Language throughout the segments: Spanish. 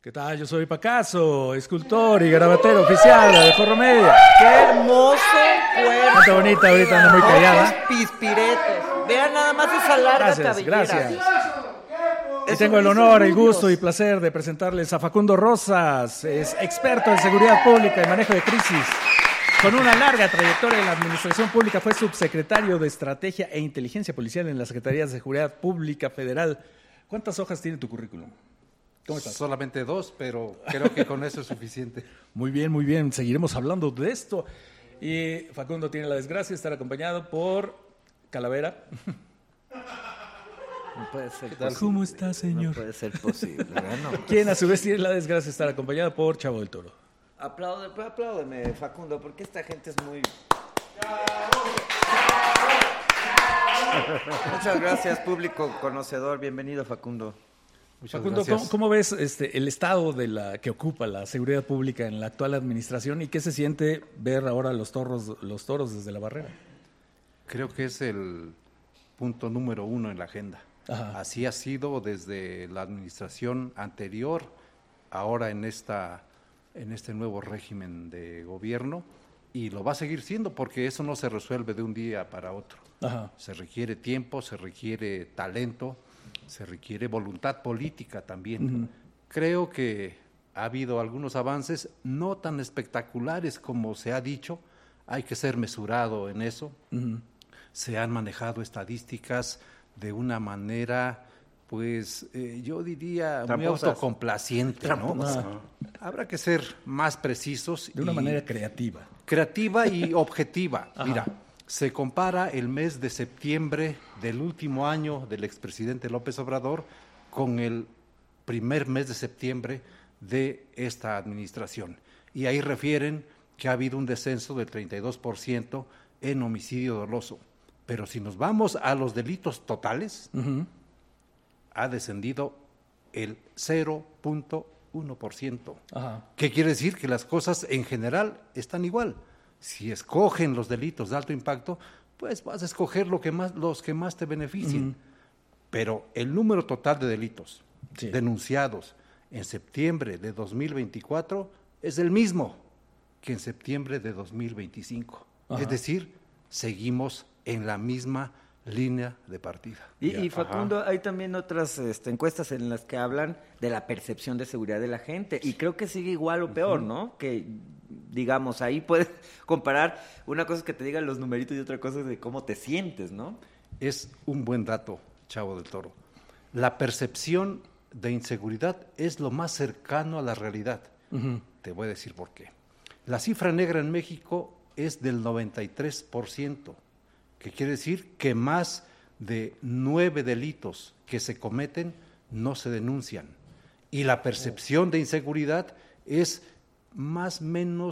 ¿Qué tal? Yo soy Pacaso, escultor y garabatero oficial de Forro Media. ¡Qué hermoso cuerpo! Está bonita, ahorita anda muy callada. Ojos pispiretos. Vean nada más esa larga cabellera. Gracias. Y tengo el honor, el gusto y placer de presentarles a Facundo Rosas. Es experto en seguridad pública y manejo de crisis. Con una larga trayectoria en la administración pública, fue subsecretario de Estrategia e Inteligencia Policial en la Secretaría de Seguridad Pública Federal. ¿Cuántas hojas tiene tu currículum? ¿Cómo estás? Solamente 2, pero creo que con eso es suficiente. Muy bien, muy bien. Seguiremos hablando de esto. Y Facundo tiene la desgracia de estar acompañado por Calavera. No puede ser posible. ¿Cómo está, señor? No puede ser posible. No. Quien a su vez tiene la desgracia de estar acompañado por Chavo del Toro. Apláudeme, Facundo, porque esta gente es muy... Muchas gracias, público conocedor. Bienvenido, Facundo. Muchas Facundo, gracias. ¿cómo ves el estado que ocupa la seguridad pública en la actual administración y qué se siente ver ahora los toros desde la barrera? Creo que es el punto número 1 en la agenda. Ajá. Así ha sido desde la administración anterior, ahora en este nuevo régimen de gobierno, y lo va a seguir siendo porque eso no se resuelve de un día para otro. Ajá. Se requiere tiempo, se requiere talento, se requiere voluntad política también. Uh-huh. Creo que ha habido algunos avances no tan espectaculares como se ha dicho, hay que ser mesurado en eso. Uh-huh. Se han manejado estadísticas de una manera, pues, yo diría Tramposas. muy autocomplaciente, ¿no? Ajá. Habrá que ser más precisos. De una manera creativa. Creativa y objetiva. Ajá. Mira, se compara el mes de septiembre del último año del expresidente López Obrador con el primer mes de septiembre de esta administración. Y ahí refieren que ha habido un descenso del 32% en homicidio doloso. Pero si nos vamos a los delitos totales, Uh-huh. ha descendido el 0.1%. Ajá. ¿Qué quiere decir? Que las cosas en general están igual. Si escogen los delitos de alto impacto, pues vas a escoger los que más te beneficien. Uh-huh. Pero el número total de delitos Sí. denunciados en septiembre de 2024 es el mismo que en septiembre de 2025. Ajá. Es decir, seguimos en la misma línea de partida. Y Facundo, hay también otras encuestas en las que hablan de la percepción de seguridad de la gente, y creo que sigue igual o peor, ¿no? Que, digamos, ahí puedes comparar, una cosa es que te digan los numeritos y otra cosa es de cómo te sientes, ¿no? Es un buen dato, Chavo del Toro. La percepción de inseguridad es lo más cercano a la realidad. Uh-huh. Te voy a decir por qué. La cifra negra en México es del 93%, que quiere decir que más de 9 delitos que se cometen no se denuncian. Y la percepción de inseguridad es más o menos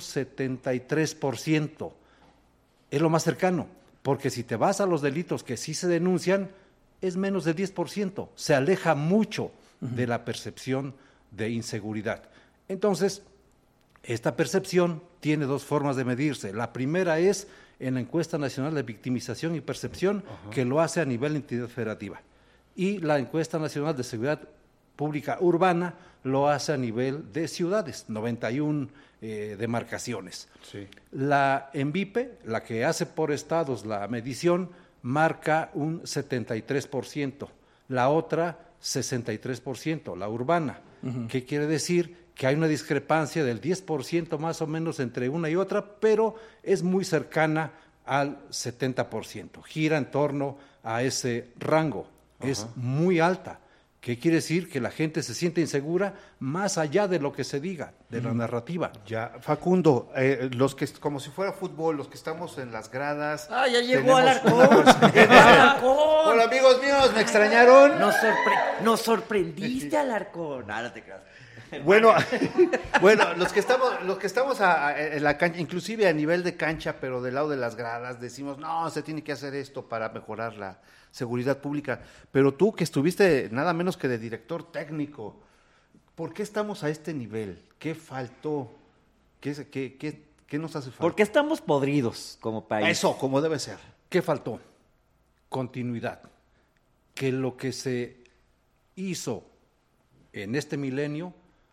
73%. Es lo más cercano, porque si te vas a los delitos que sí se denuncian, es menos de 10%. Se aleja mucho de la percepción de inseguridad. Entonces, esta percepción tiene dos formas de medirse. La primera es en la Encuesta Nacional de Victimización y Percepción, que lo hace a nivel de entidad federativa. Y la Encuesta Nacional de Seguridad Pública Urbana lo hace a nivel de ciudades, 91 demarcaciones. Sí. La ENVIPE, la que hace por estados la medición, marca un 73%, la otra 63%, la urbana. Uh-huh. ¿Qué quiere decir? Que hay una discrepancia del 10% más o menos entre una y otra, pero es muy cercana al 70%, gira en torno a ese rango, es muy alta. ¿Qué quiere decir? Que la gente se siente insegura más allá de lo que se diga, de la narrativa. Ya, Facundo, los que, como si fuera fútbol, los que estamos en las gradas. ¡Ah, ya llegó tenemos Alarcón! una- ¡Llegó Alarcón! Hola, amigos míos, ¿me extrañaron? Nos sorprendiste, Alarcón. No te creas. Bueno, los que estamos en la cancha, inclusive a nivel de cancha, pero del lado de las gradas, decimos, no, se tiene que hacer esto para mejorar la seguridad pública. Pero tú, que estuviste nada menos que de director técnico, ¿por qué estamos a este nivel? ¿Qué faltó? ¿Qué nos hace falta? Porque estamos podridos como país. Eso, como debe ser. ¿Qué faltó? Continuidad. Que lo que se hizo en este milenio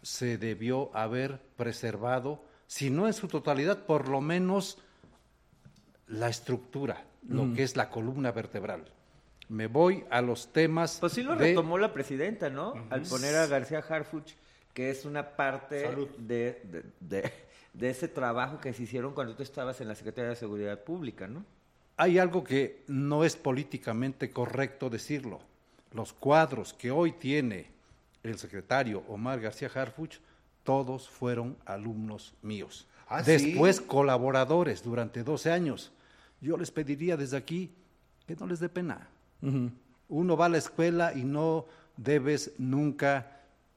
se debió haber preservado, si no en su totalidad, por lo menos la estructura, lo que es la columna vertebral. Me voy a los temas. Pues sí lo retomó la presidenta, ¿no? Al poner a García Harfuch, que es una parte de ese trabajo que se hicieron cuando tú estabas en la Secretaría de Seguridad Pública, ¿no? Hay algo que no es políticamente correcto decirlo. Los cuadros que hoy tiene el secretario Omar García Harfuch, todos fueron alumnos míos. Después colaboradores durante 12 años. Yo les pediría desde aquí que no les dé pena. Uno va a la escuela y no debes nunca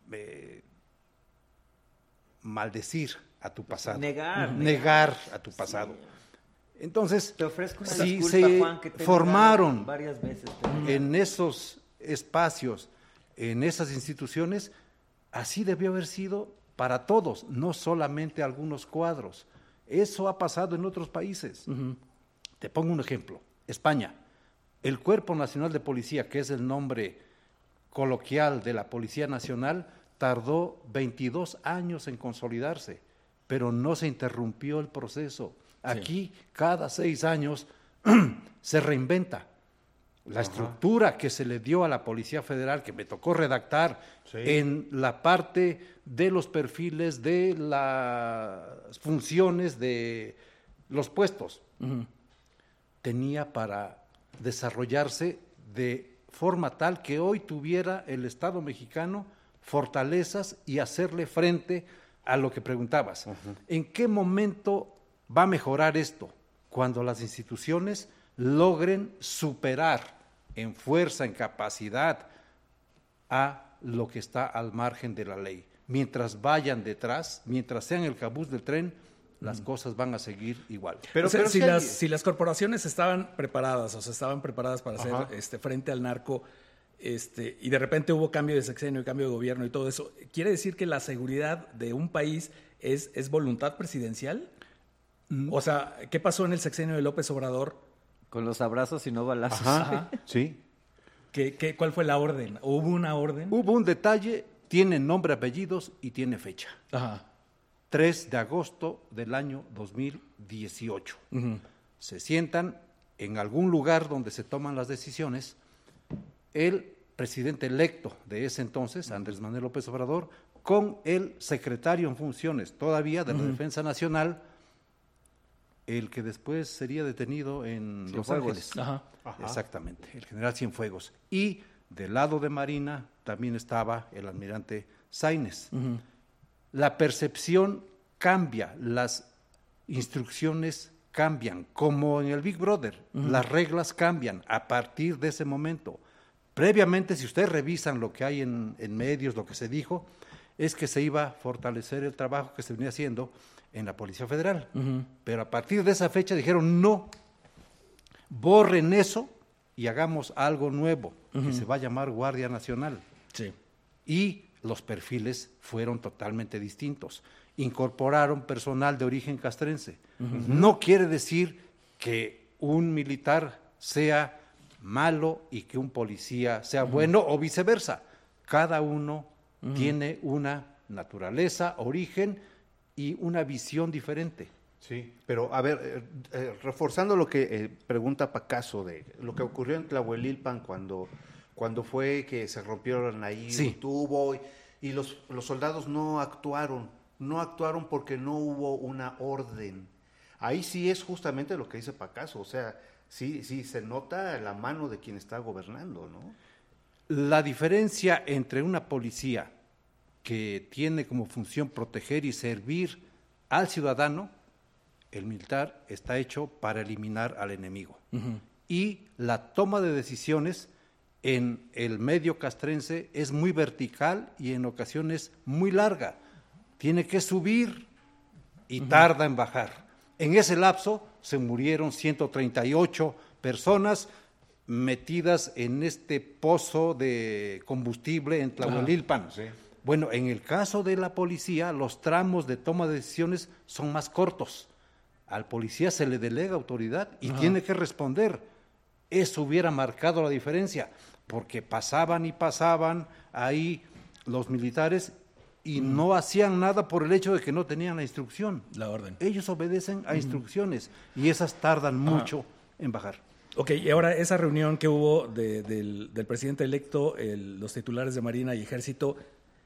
maldecir a tu pasado. Negar a tu pasado. Sí. Entonces, te ofrezco una si disculpa, se Juan, que te formaron varias veces, en esos espacios, en esas instituciones, así debió haber sido para todos, no solamente algunos cuadros. Eso ha pasado en otros países. Te pongo un ejemplo. España. El Cuerpo Nacional de Policía, que es el nombre coloquial de la Policía Nacional, tardó 22 años en consolidarse, pero no se interrumpió el proceso. Aquí, cada 6 años, se reinventa. La estructura que se le dio a la Policía Federal, que me tocó redactar en la parte de los perfiles, de las funciones, de los puestos, tenía para desarrollarse de forma tal que hoy tuviera el Estado mexicano fortalezas y hacerle frente a lo que preguntabas. ¿En qué momento va a mejorar esto? Cuando las instituciones logren superar en fuerza, en capacidad, a lo que está al margen de la ley. Mientras vayan detrás, mientras sean el cabuz del tren, las cosas van a seguir igual. Pero si las corporaciones estaban preparadas, para hacer frente al narco, y de repente hubo cambio de sexenio y cambio de gobierno y todo eso, ¿quiere decir que la seguridad de un país es voluntad presidencial? O sea, ¿qué pasó en el sexenio de López Obrador? Con los abrazos y no balazos. Sí. ¿Cuál fue la orden? ¿Hubo una orden? Hubo un detalle, tiene nombre, apellidos y tiene fecha. 3 de agosto del año 2018. Se sientan en algún lugar donde se toman las decisiones. El presidente electo de ese entonces, Andrés Manuel López Obrador, con el secretario en funciones todavía de la Defensa Nacional, el que después sería detenido en Los Ángeles. Exactamente, el general Cienfuegos. Y del lado de Marina también estaba el almirante Sáinez. La percepción cambia, las instrucciones cambian, como en el Big Brother, las reglas cambian a partir de ese momento. Previamente, si ustedes revisan lo que hay en medios, lo que se dijo, es que se iba a fortalecer el trabajo que se venía haciendo en la Policía Federal. Pero a partir de esa fecha dijeron, no, borren eso y hagamos algo nuevo, que se va a llamar Guardia Nacional. Y los perfiles fueron totalmente distintos. Incorporaron personal de origen castrense. No quiere decir que un militar sea malo y que un policía sea bueno o viceversa. Cada uno tiene una naturaleza, origen y una visión diferente. Sí, pero a ver, reforzando lo que pregunta Pacaso de lo que ocurrió en Tlahuelilpan cuando fue que se rompieron ahí un tubo y los soldados no actuaron porque no hubo una orden. Ahí sí es justamente lo que dice Pacaso, o sea, sí se nota la mano de quien está gobernando, ¿no? La diferencia entre una policía que tiene como función proteger y servir al ciudadano, el militar está hecho para eliminar al enemigo. Y la toma de decisiones en el medio castrense es muy vertical y en ocasiones muy larga. Tiene que subir y tarda en bajar. En ese lapso se murieron 138 personas metidas en este pozo de combustible en Tlahuelilpan. Bueno, en el caso de la policía, los tramos de toma de decisiones son más cortos. Al policía se le delega autoridad y tiene que responder. Eso hubiera marcado la diferencia, porque pasaban ahí los militares y no hacían nada por el hecho de que no tenían la instrucción. La orden. Ellos obedecen a instrucciones y esas tardan mucho en bajar. Ok, y ahora esa reunión que hubo del presidente electo, los titulares de Marina y Ejército,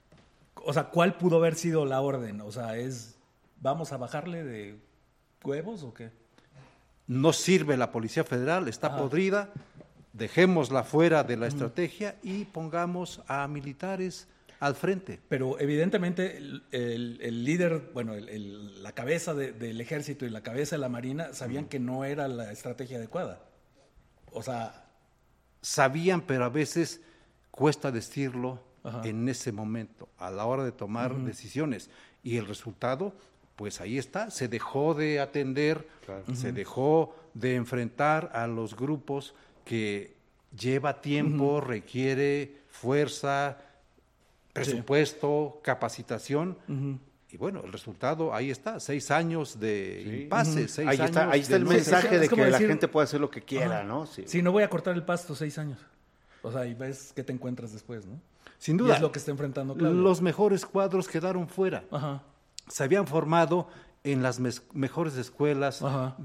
o sea, ¿cuál pudo haber sido la orden? O sea, ¿vamos a bajarle de huevos o qué? No sirve la Policía Federal, está podrida, dejémosla fuera de la estrategia y pongamos a militares al frente. Pero evidentemente el líder, bueno, la cabeza del Ejército y la cabeza de la Marina sabían que no era la estrategia adecuada. O sea... Sabían, pero a veces cuesta decirlo en ese momento, a la hora de tomar decisiones. Y el resultado, pues ahí está, se dejó de atender, se dejó de enfrentar a los grupos que lleva tiempo, requiere fuerza, presupuesto, capacitación. Y bueno, el resultado ahí está, 6 años de impasse, 6 ahí años está, ahí está el no- mensaje es de como que decir- la gente puede hacer lo que quiera, ¿no? Sí, no voy a cortar el pasto 6 años. O sea, y ves qué te encuentras después, ¿no? Sin Y duda, es lo que está enfrentando Claudia. los mejores cuadros quedaron fuera. Ajá. Se habían formado en las mejores escuelas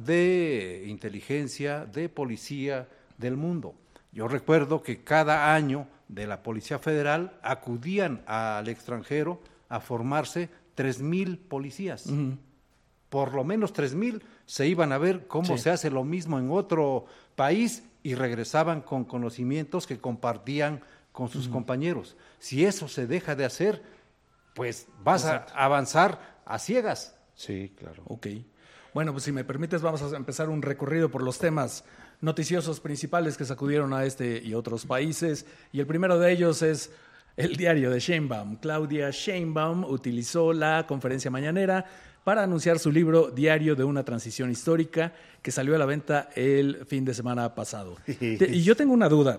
de inteligencia, de policía del mundo. Yo recuerdo que cada año de la Policía Federal acudían al extranjero a formarse 3,000 policías. Por lo menos 3,000 se iban a ver cómo se hace lo mismo en otro país y regresaban con conocimientos que compartían con sus compañeros. Si eso se deja de hacer, pues vas a avanzar a ciegas. Sí, claro. Ok. Bueno, pues si me permites, vamos a empezar un recorrido por los temas noticiosos principales que sacudieron a este y otros países. Y el primero de ellos es el diario de Sheinbaum. Claudia Sheinbaum utilizó la conferencia mañanera para anunciar su libro Diario de una transición histórica, que salió a la venta el fin de semana pasado. Y yo tengo una duda.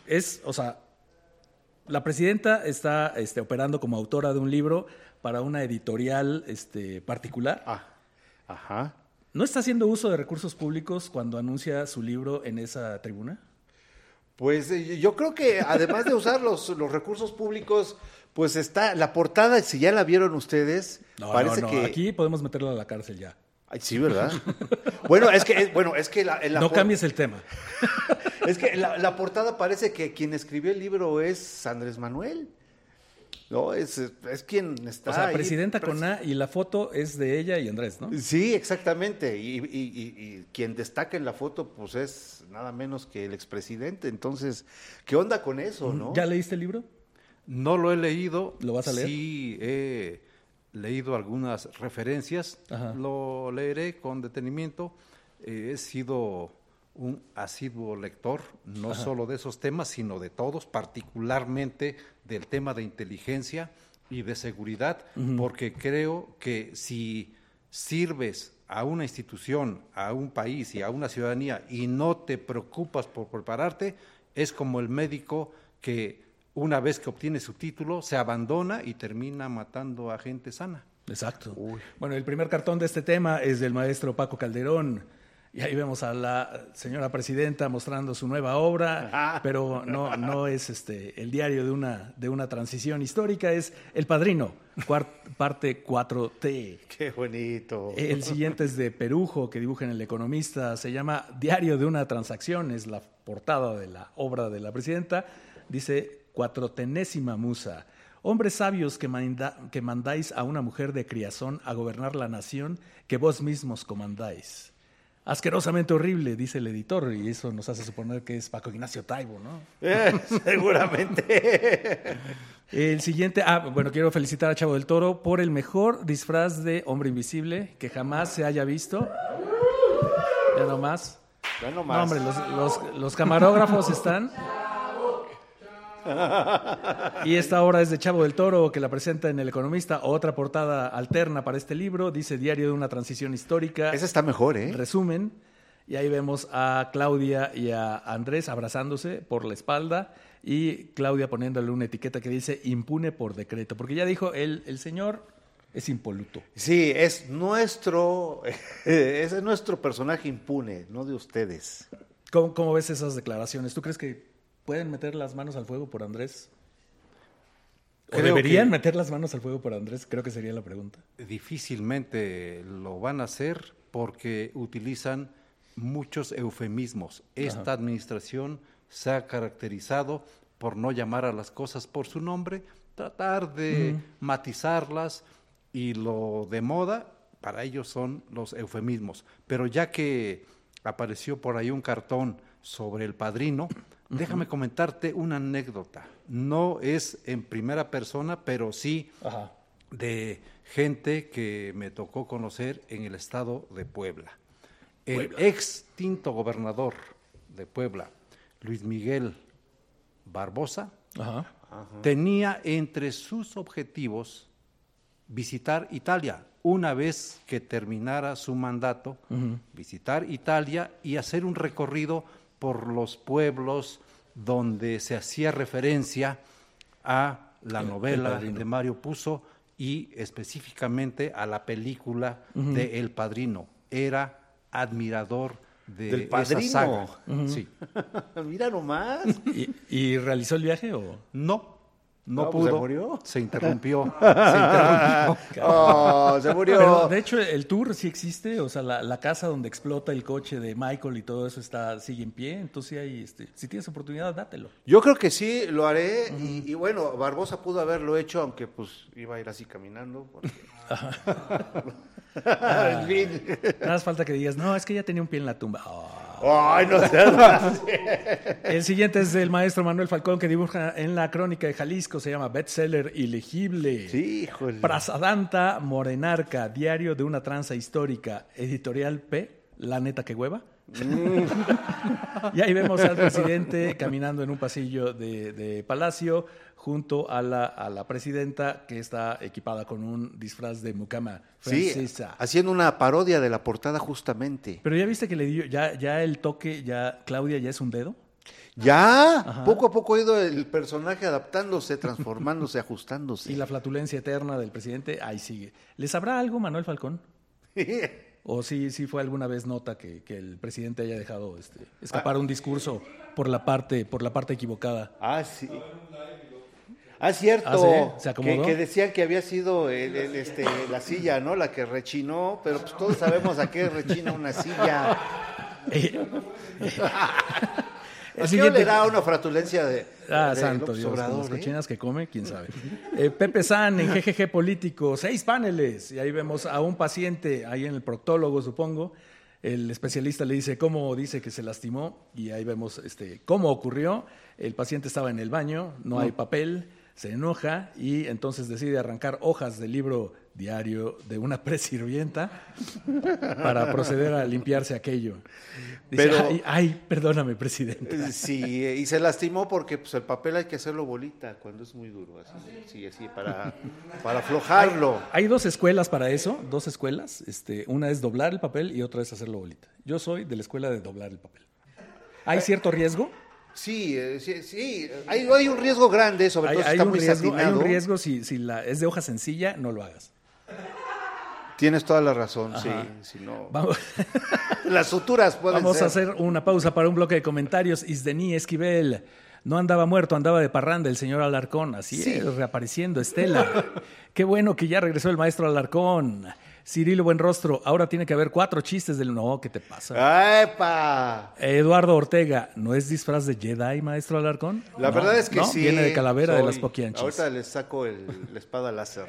La presidenta está operando como autora de un libro para una editorial particular. Ajá. ¿No está haciendo uso de recursos públicos cuando anuncia su libro en esa tribuna? Pues yo creo que además de usar los recursos públicos, pues está la portada, si ya la vieron ustedes, parece que aquí podemos meterla a la cárcel ya. Ay, sí, ¿verdad? Bueno, es que No cambies el tema. Es que la portada parece que quien escribió el libro es Andrés Manuel. No, es quien está O sea, ahí. presidenta con A, y la foto es de ella y Andrés, ¿no? Sí, exactamente. Y quien destaca en la foto, pues es nada menos que el expresidente. Entonces, ¿qué onda con eso, no? ¿Ya leíste el libro? No lo he leído. ¿Lo vas a leer? Sí, he leído algunas referencias. Ajá. Lo leeré con detenimiento. He sido un asiduo lector, no solo de esos temas, sino de todos, particularmente del tema de inteligencia y de seguridad, porque creo que si sirves a una institución, a un país y a una ciudadanía y no te preocupas por prepararte, es como el médico que una vez que obtiene su título se abandona y termina matando a gente sana. Exacto. Bueno, el primer cartón de este tema es del maestro Paco Calderón. Y ahí vemos a la señora presidenta mostrando su nueva obra, pero no es el diario de una transición histórica, es El Padrino, parte 4T. Qué bonito. El siguiente es de Perujo, que dibuja en El Economista, se llama Diario de una transacción, es la portada de la obra de la presidenta, dice 4ª musa. Hombres sabios que mandáis a una mujer de criazón a gobernar la nación que vos mismos comandáis. Asquerosamente horrible, dice el editor, y eso nos hace suponer que es Paco Ignacio Taibo, ¿no? Seguramente. El siguiente, quiero felicitar a Chavo del Toro por el mejor disfraz de hombre invisible que jamás se haya visto. Ya nomás. No, hombre, los camarógrafos están. Y esta obra es de Chavo del Toro, que la presenta en El Economista. Otra portada alterna para este libro, dice Diario de una transición histórica. Esa está mejor, ¿eh? Resumen. Y ahí vemos a Claudia y a Andrés abrazándose por la espalda y Claudia poniéndole una etiqueta que dice impune por decreto, porque ya dijo, el señor es impoluto. Sí, es nuestro personaje impune, no de ustedes. ¿Cómo ves esas declaraciones? ¿Tú crees que pueden meter las manos al fuego por Andrés? ¿O deberían meter las manos al fuego por Andrés? Creo que sería la pregunta. Difícilmente lo van a hacer porque utilizan muchos eufemismos. Esta administración se ha caracterizado por no llamar a las cosas por su nombre, tratar de matizarlas, y lo de moda para ellos son los eufemismos. Pero ya que apareció por ahí un cartón sobre El Padrino, déjame comentarte una anécdota. No es en primera persona, pero sí de gente que me tocó conocer en el estado de Puebla. El extinto gobernador de Puebla, Luis Miguel Barbosa, tenía entre sus objetivos visitar Italia. Una vez que terminara su mandato, visitar Italia y hacer un recorrido por los pueblos donde se hacía referencia a la novela de Mario Puzo y específicamente a la película de El Padrino. Era admirador de esa saga. Sí. Mira nomás. ¿Y realizó el viaje o...? No pudo. ¿Se murió? Se interrumpió. Se murió. Pero de hecho el tour sí existe, o sea, la casa donde explota el coche de Michael y todo eso sigue en pie, entonces hay, si tienes oportunidad, dátelo. Yo creo que sí, lo haré, y bueno, Barbosa pudo haberlo hecho, aunque pues iba a ir así caminando. Porque... En fin. Nada más falta que digas, no, es que ya tenía un pie en la tumba. Ay, no seas... El siguiente es del maestro Manuel Falcón, que dibuja en la Crónica de Jalisco, se llama Bestseller Ilegible. Sí, híjole. Prasadanta Morenarca, diario de una tranza histórica, editorial P, la neta que hueva. Y ahí vemos al presidente caminando en un pasillo de Palacio junto a la presidenta, que está equipada con un disfraz de mucama francesa. Sí, haciendo una parodia de la portada justamente. Pero ya viste que le dio ya el toque, ya Claudia ya es un dedo. Ya, poco a poco ha ido el personaje adaptándose, transformándose, ajustándose. Y la flatulencia eterna del presidente ahí sigue. ¿Le sabrá algo Manuel Falcón? ¿O sí fue alguna vez nota que el presidente haya dejado escapar un discurso por la parte equivocada? Ah, sí. Ah, cierto. ¿Ah, sí? ¿Se acomodó? Que decían que había sido la silla, ¿no? La que rechinó, pero pues todos sabemos a qué rechina una silla. ¿A qué le da una flatulencia de santo Dios, con las cochinas que come, quién sabe. Pepe San en GGG Político, 6 paneles, y ahí vemos a un paciente, ahí en el proctólogo, supongo. El especialista le dice cómo dice que se lastimó, y ahí vemos cómo ocurrió. El paciente estaba en el baño, no hay papel, se enoja y entonces decide arrancar hojas del libro diario de una presirvienta para proceder a limpiarse aquello. Dice, pero, ay, perdóname, presidente. Sí, y se lastimó porque pues, el papel hay que hacerlo bolita cuando es muy duro, así para aflojarlo. Hay 2 escuelas para eso, 2 escuelas. Una es doblar el papel y otra es hacerlo bolita. Yo soy de la escuela de doblar el papel. ¿Hay cierto riesgo? Sí, hay un riesgo grande, sobre todo si está muy satinado. Hay un riesgo si es de hoja sencilla, no lo hagas. Tienes toda la razón, ajá. Sí, si no... Vamos. Las suturas pueden ser. Vamos a hacer una pausa para un bloque de comentarios. Isdení Esquivel, no andaba muerto, andaba de parranda el señor Alarcón. Así es, reapareciendo Estela. Qué bueno que ya regresó el maestro Alarcón. Cirilo Buenrostro, ahora tiene que haber 4 chistes del... No, ¿qué te pasa? ¡Epa! Eduardo Ortega, ¿no es disfraz de Jedi, maestro Alarcón? La verdad es que ¿no? sí. Viene de calavera de las Poquianchis. Ahorita les saco la espada láser.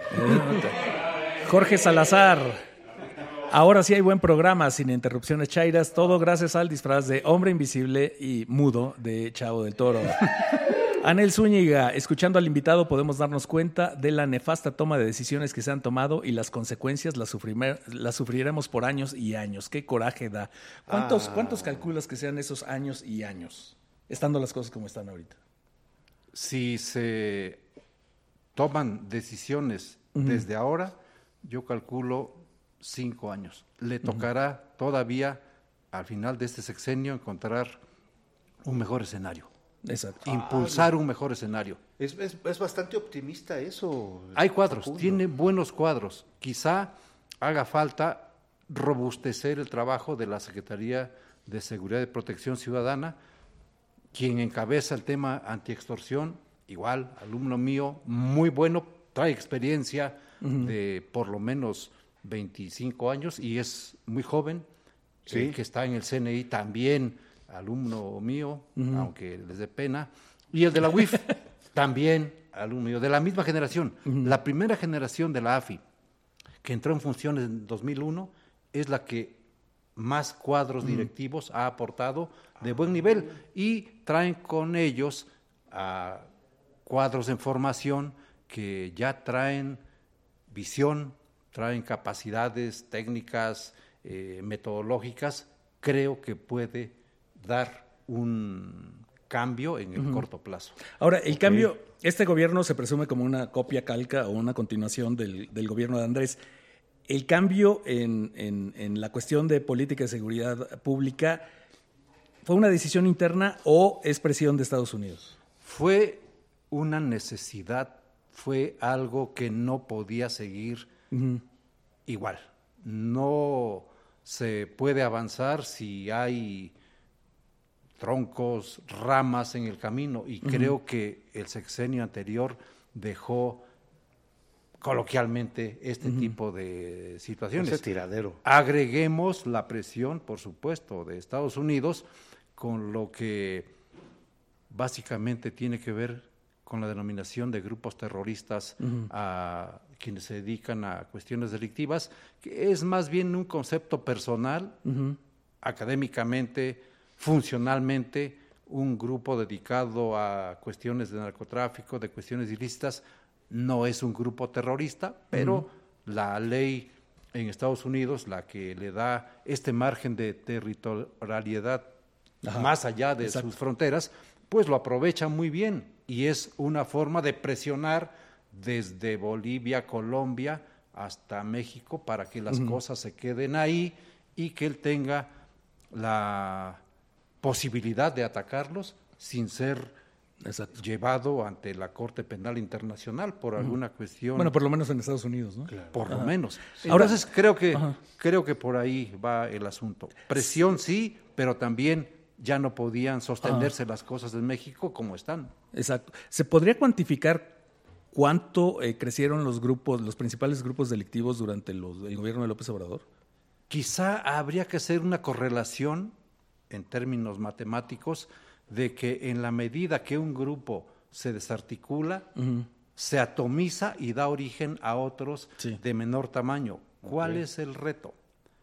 Jorge Salazar, ahora sí hay buen programa, sin interrupciones chairas, todo gracias al disfraz de hombre invisible y mudo de Chavo del Toro. Anel Zúñiga, escuchando al invitado podemos darnos cuenta de la nefasta toma de decisiones que se han tomado y las consecuencias las sufriremos por años y años. Qué coraje da. ¿Cuántos calculas que sean esos años y años, estando las cosas como están ahorita? Si se toman decisiones desde ahora, yo calculo 5 años. Le tocará todavía al final de este sexenio encontrar un mejor escenario. Exacto. Impulsar un mejor escenario. Es bastante optimista eso. Hay cuadros, tiene buenos cuadros. Quizá haga falta robustecer el trabajo de la Secretaría de Seguridad y Protección Ciudadana, quien encabeza el tema antiextorsión, igual, alumno mío, muy bueno, trae experiencia de por lo menos 25 años y es muy joven, que está en el CNI también, alumno mío, aunque les dé pena, y el de la UIF también, alumno mío, de la misma generación. La primera generación de la AFI, que entró en funciones en 2001, es la que más cuadros directivos ha aportado de buen nivel y traen con ellos a cuadros en formación que ya traen visión, traen capacidades técnicas, metodológicas. Creo que puede dar un cambio en el corto plazo. Ahora, el cambio, este gobierno se presume como una copia calca o una continuación del gobierno de Andrés. ¿El cambio en la cuestión de política de seguridad pública fue una decisión interna o es presión de Estados Unidos? Fue una necesidad, fue algo que no podía seguir igual. No se puede avanzar si hay troncos, ramas en el camino, y creo que el sexenio anterior dejó coloquialmente este tipo de situaciones. Ese tiradero. Agreguemos la presión, por supuesto, de Estados Unidos, con lo que básicamente tiene que ver con la denominación de grupos terroristas a quienes se dedican a cuestiones delictivas, que es más bien un concepto personal, académicamente, funcionalmente, un grupo dedicado a cuestiones de narcotráfico, de cuestiones ilícitas. No es un grupo terrorista, pero la ley en Estados Unidos, la que le da este margen de territorialidad más allá de sus fronteras, pues lo aprovecha muy bien y es una forma de presionar desde Bolivia, Colombia hasta México para que las cosas se queden ahí y que él tenga la posibilidad de atacarlos sin ser llevado ante la Corte Penal Internacional por alguna cuestión. Bueno, por lo menos en Estados Unidos, ¿no? Claro. Por lo menos. Ahora, entonces creo que por ahí va el asunto. Presión sí, pero también ya no podían sostenerse las cosas en México como están. Exacto. ¿Se podría cuantificar cuánto crecieron los principales grupos delictivos durante el gobierno de López Obrador? Quizá habría que hacer una correlación en términos matemáticos de que en la medida que un grupo se desarticula, se atomiza y da origen a otros de menor tamaño. ¿Cuál es el reto?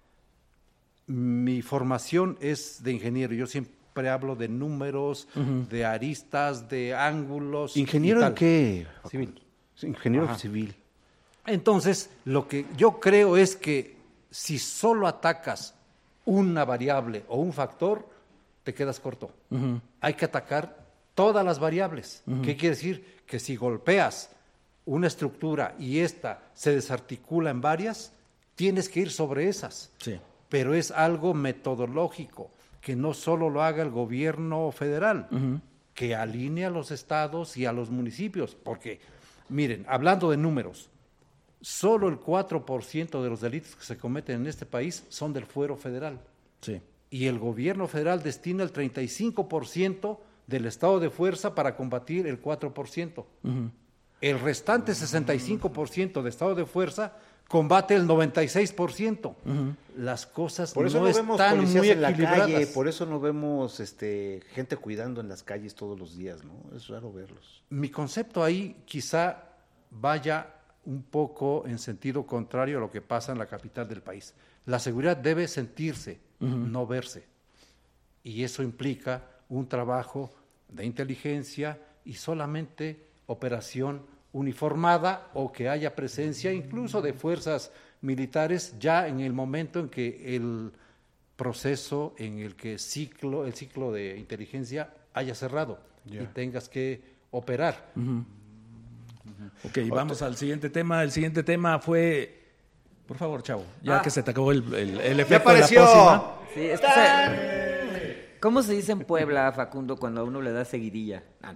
Mi formación es de ingeniero, yo siempre hablo de números, de aristas, de ángulos. ¿Ingeniero en qué? Civil. Ingeniero civil. Entonces, lo que yo creo es que si solo atacas una variable o un factor, te quedas corto. Hay que atacar todas las variables. ¿Qué quiere decir? Que si golpeas una estructura y ésta se desarticula en varias, tienes que ir sobre esas. Sí. Pero es algo metodológico, que no solo lo haga el gobierno federal, que alinee a los estados y a los municipios. Porque, miren, hablando de números, solo el 4% de los delitos que se cometen en este país son del fuero federal. Sí. Y el gobierno federal destina el 35% del estado de fuerza para combatir el 4%. El restante 65% de estado de fuerza combate el 96%. Las cosas por eso no vemos están policías muy en la equilibradas. calle, por eso no vemos gente cuidando en las calles todos los días, ¿no? Es raro verlos. Mi concepto ahí quizá vaya un poco en sentido contrario a lo que pasa en la capital del país. La seguridad debe sentirse, no verse. Y eso implica un trabajo de inteligencia y solamente operación uniformada o que haya presencia incluso de fuerzas militares ya en el momento en que el proceso en el que el ciclo de inteligencia haya cerrado y tengas que operar. Ok, vamos al siguiente tema. El siguiente tema fue... Por favor, chavo, ya que se te acabó el efecto apareció! de la pócima. Sí, es que ¿cómo se dice en Puebla, Facundo, cuando a uno le da seguidilla? No,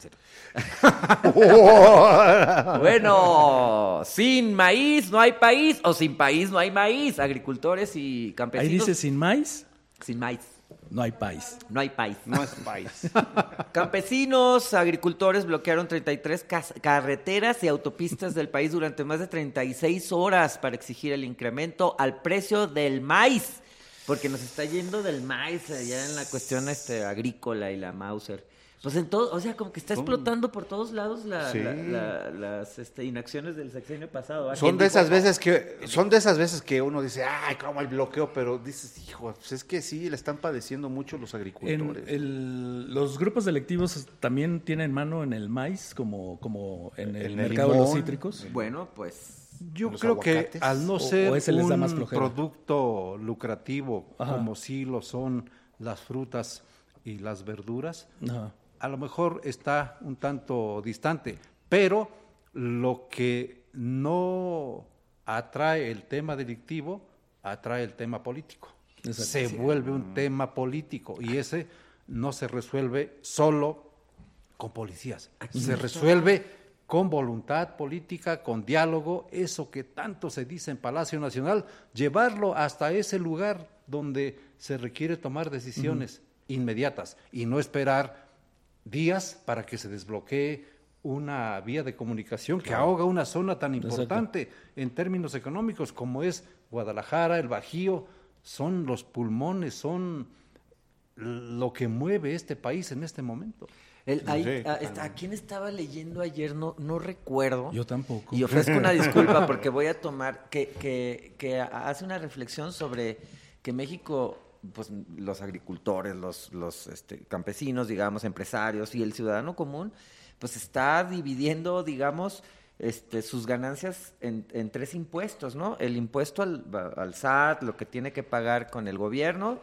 bueno, sin maíz no hay país, o sin país no hay maíz. Agricultores y campesinos. Ahí dice sin maíz. Sin maíz. No hay país. No hay país. No es país. Campesinos, agricultores bloquearon 33 carreteras y autopistas del país durante más de 36 horas para exigir el incremento al precio del maíz, porque nos está yendo del maíz allá en la cuestión agrícola y la Mauser. Pues en todo, o sea, como que está explotando por todos lados Sí. las inacciones del sexenio pasado. ¿Ah? Son de esas veces que uno dice, ay, cómo el bloqueo, pero dices, hijo, pues es que sí, le están padeciendo mucho los agricultores. Los grupos delictivos también tienen mano en el maíz, como en el En el mercado de los limón. cítricos. Bueno, pues Yo los creo que aguacates. al no O ser ese les da más un flojera. producto lucrativo, Ajá. como sí lo son las frutas y las verduras, Ajá. a lo mejor está un tanto distante, pero lo que no atrae el tema delictivo, atrae el tema político. Exacto. Se vuelve un tema político y ese no se resuelve solo con policías, se resuelve con voluntad política, con diálogo, eso que tanto se dice en Palacio Nacional, llevarlo hasta ese lugar donde se requiere tomar decisiones inmediatas y no esperar días para que se desbloquee una vía de comunicación que ahoga una zona tan importante en términos económicos como es Guadalajara, el Bajío, son los pulmones, son lo que mueve este país en este momento. ¿A quién estaba leyendo ayer? No recuerdo. Yo tampoco. Y ofrezco una disculpa porque voy a tomar que hace una reflexión sobre que México, pues los agricultores, los campesinos, digamos, empresarios y el ciudadano común, pues está dividiendo, digamos, sus ganancias en 3 impuestos, ¿no? El impuesto al SAT, lo que tiene que pagar con el gobierno,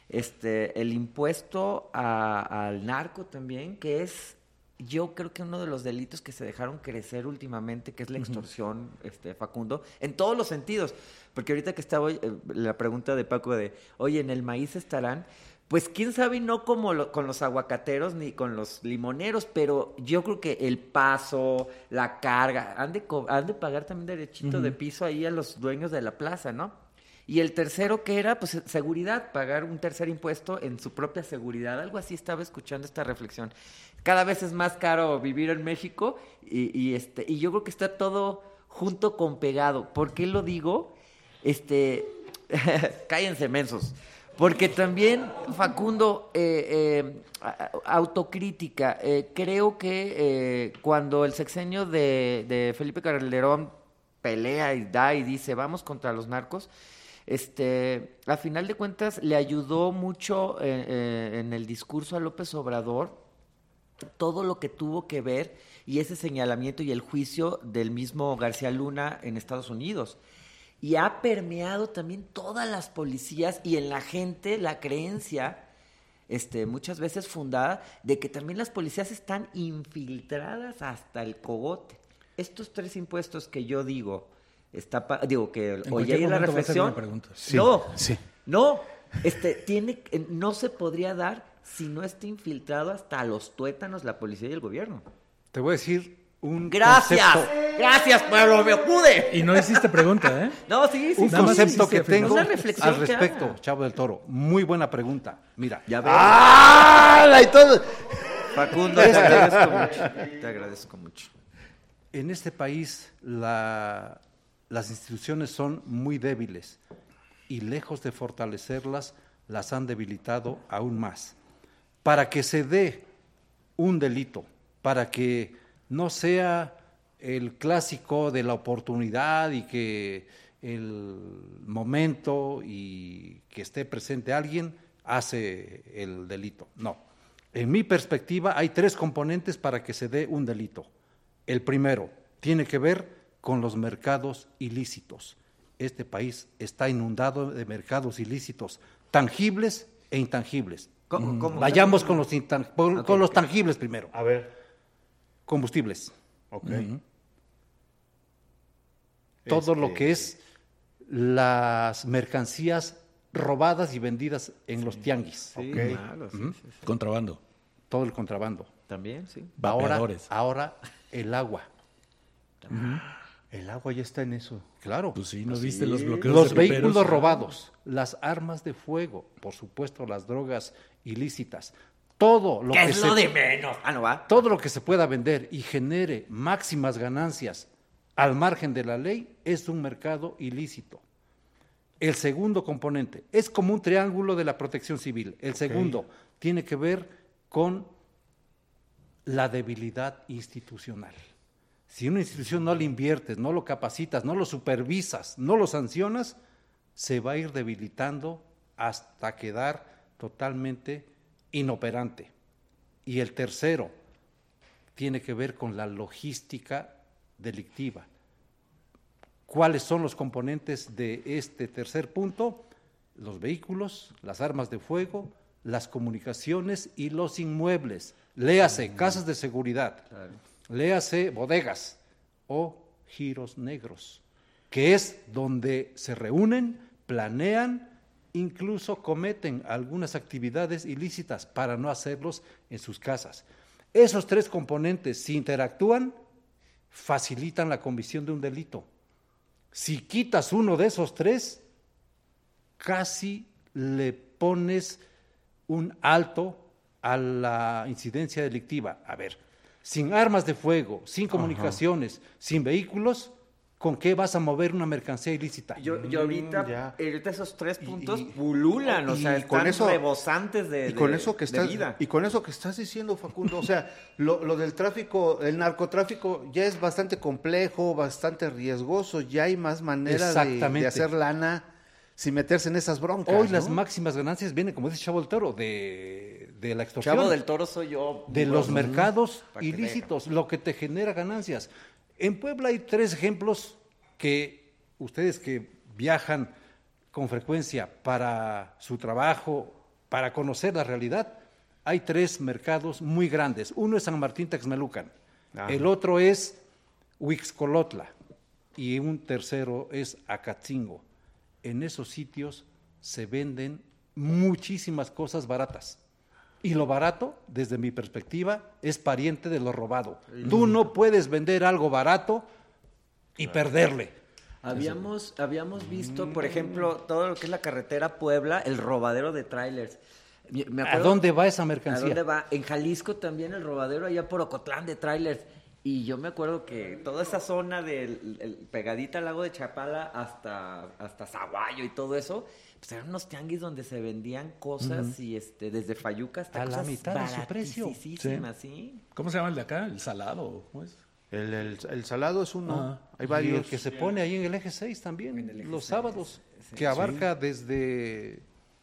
el impuesto al narco también, que es, yo creo que uno de los delitos que se dejaron crecer últimamente, que es la extorsión, Facundo, en todos los sentidos. Porque ahorita que estaba la pregunta de Paco de, oye, ¿en el maíz estarán? Pues quién sabe, no como con los aguacateros ni con los limoneros, pero yo creo que el paso, la carga, han de pagar también derechito de piso ahí a los dueños de la plaza, ¿no? Y el tercero que era, pues, seguridad, pagar un tercer impuesto en su propia seguridad. Algo así estaba escuchando esta reflexión. Cada vez es más caro vivir en México y yo creo que está todo junto con pegado. ¿Por qué lo digo? Cállense mensos. Porque también, Facundo, autocrítica. Creo que cuando el sexenio de Felipe Calderón pelea y da y dice, vamos contra los narcos, a final de cuentas le ayudó mucho en el discurso a López Obrador todo lo que tuvo que ver y ese señalamiento y el juicio del mismo García Luna en Estados Unidos. Y ha permeado también todas las policías y en la gente la creencia, muchas veces fundada, de que también las policías están infiltradas hasta el cogote. Estos 3 impuestos que yo digo, que oí ahí la reflexión, Sí, no, sí. no, no se podría dar si no está infiltrado hasta los tuétanos la policía y el gobierno. Te voy a decir un ¡Gracias! concepto, ¡Gracias, pueblo! ¡Me pude! Y no hiciste pregunta, ¿eh? No, sí. un Nada más concepto hiciste que tengo una reflexión al respecto, clara. Chavo del Toro. Muy buena pregunta. Mira, Ya ves. ¡Ah! Y todo. Facundo, te agradezco mucho. Te agradezco mucho. en este país las instituciones son muy débiles y lejos de fortalecerlas, las han debilitado aún más. Para que se dé un delito, para que no sea el clásico de la oportunidad y que el momento y que esté presente alguien hace el delito. No. En mi perspectiva hay 3 componentes para que se dé un delito. El primero tiene que ver con los mercados ilícitos. Este país está inundado de mercados ilícitos, tangibles e intangibles. ¿Cómo? Vayamos con los tangibles primero. A ver, Combustibles. ok. Todo lo que es las mercancías robadas y vendidas en los tianguis. Sí, Ok. claro, sí, sí, sí. Contrabando. Todo el contrabando. También, sí. Ahora, Vapeadores. ahora el agua. El agua ya está en eso. Claro. Pues sí, ¿no viste los bloqueos Los de vehículos piperos? robados, las armas de fuego, por supuesto, las drogas ilícitas, todo lo ¿Qué que es lo de menos? Ah, no va. todo lo que se pueda vender y genere máximas ganancias al margen de la ley es un mercado ilícito. El segundo componente es como un triángulo de la protección civil. El segundo tiene que ver con la debilidad institucional. Si una institución no le inviertes, no lo capacitas, no lo supervisas, no lo sancionas, se va a ir debilitando hasta quedar totalmente inoperante. Y el tercero tiene que ver con la logística delictiva. ¿Cuáles son los componentes de este tercer punto? Los vehículos, las armas de fuego, las comunicaciones y los inmuebles. Léase casas de seguridad, léase bodegas o giros negros, que es donde se reúnen, planean, incluso cometen algunas actividades ilícitas para no hacerlos en sus casas. Esos tres componentes, si interactúan, facilitan la comisión de un delito. Si quitas uno de esos tres, casi le pones un alto a la incidencia delictiva. A ver, sin armas de fuego, sin comunicaciones, sin vehículos, ¿con qué vas a mover una mercancía ilícita? Yo ahorita esos 3 puntos y- pululan, o y sea, con están eso- rebosantes de, Y con de- eso que de estás, vida. y con eso que estás diciendo, Facundo, o sea, lo del tráfico, el narcotráfico ya es bastante complejo, bastante riesgoso, ya hay más maneras de Exactamente. hacer lana sin meterse en esas broncas. Hoy ¿no? las máximas ganancias vienen, como dice Chavo del Toro, de la extorsión. Chavo del Toro soy yo. De los Bueno, mercados para que ilícitos, lo que te genera ganancias. En Puebla hay 3 ejemplos que ustedes que viajan con frecuencia para su trabajo, para conocer la realidad, hay 3 mercados muy grandes. Uno es San Martín Texmelucan, el otro es Huixcolotla y un tercero es Acatzingo. En esos sitios se venden muchísimas cosas baratas. Y lo barato, desde mi perspectiva, es pariente de lo robado. Tú no puedes vender algo barato y perderle. Habíamos visto, por ejemplo, todo lo que es la carretera Puebla, el robadero de trailers. Me ¿A acuerdo- dónde va esa ¿A mercancía? dónde va? En Jalisco también el robadero, allá por Ocotlán de trailers. Y yo me acuerdo que toda esa zona pegadita al lago de Chapala hasta Zaguayo y todo eso, pues eran unos tianguis donde se vendían cosas y desde Fayuca hasta A la cosas mitad de su precio. baratísimas, ¿sí? ¿Cómo se llama el de acá? ¿El salado? ¿Cómo es? El salado es uno, hay Y varios. el que se pone ahí en el eje 6 también, En el eje los 6, sábados, sí. que abarca desde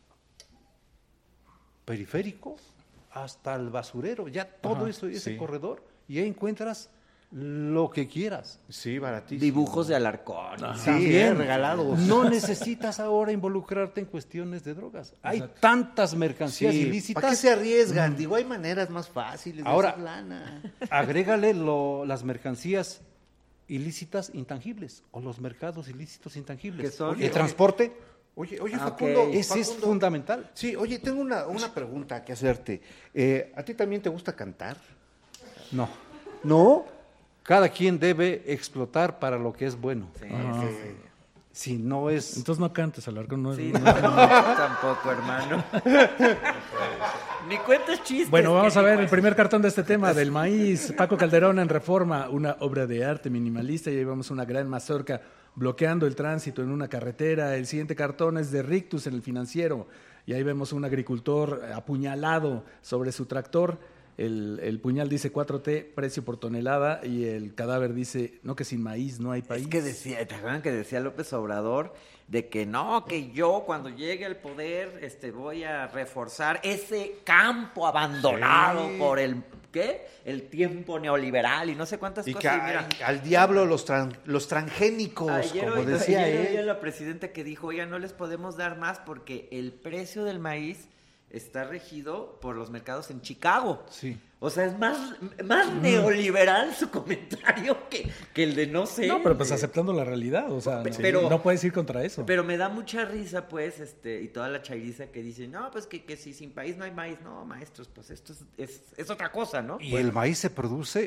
Periférico hasta el basurero, ya todo eso, ese corredor, y ahí encuentras lo que quieras. Sí, baratísimo. Dibujos de Alarcón. Sí, También, regalados. no necesitas ahora involucrarte en cuestiones de drogas. Hay tantas mercancías Sí, ilícitas. ¿para qué se arriesgan? Digo, hay maneras más fáciles de Ahora, hacer lana. Agrégale las mercancías ilícitas intangibles o los mercados ilícitos intangibles. ¿Qué son? El transporte, Oye, Ah, Facundo, ok. ese es Facundo. fundamental. Sí, oye, tengo una pregunta que hacerte. ¿A ti también te gusta cantar? No, ¿No? cada quien debe explotar para lo que es bueno. Sí, Ajá. sí, sí. Si no es... Entonces no cantes, Alarcón. No, Sí, no- no, tampoco, hermano. Ni cuentes chistes. Bueno, vamos que a ni ver el cuentes. primer cartón de este tema, del maíz. Paco Calderón en Reforma, una obra de arte minimalista. Y ahí vemos una gran mazorca bloqueando el tránsito en una carretera. El siguiente cartón es de Rictus en el Financiero. Y ahí vemos un agricultor apuñalado sobre su tractor. El puñal dice 4T, precio por tonelada. Y el cadáver dice, no, que sin maíz no hay país. Es que decía, ¿te acuerdan que decía López Obrador de que no, que yo cuando llegue al poder voy a reforzar ese campo abandonado por el ¿qué? El tiempo neoliberal y no sé cuántas Y que cosas. Y mira, al diablo los transgénicos, ayer como oí- decía ayer oí a él. la presidenta que dijo, oiga, no les podemos dar más porque el precio del maíz está regido por los mercados en Chicago. Sí. O sea, es más neoliberal su comentario que el de no sé. No, pero pues aceptando la realidad. O sea, Pero- no puedes ir contra eso. Pero me da mucha risa, pues, y toda la chairiza que dice, no, pues que si sin país no hay maíz. No, maestros, pues esto es otra cosa, ¿no? Y el maíz se produce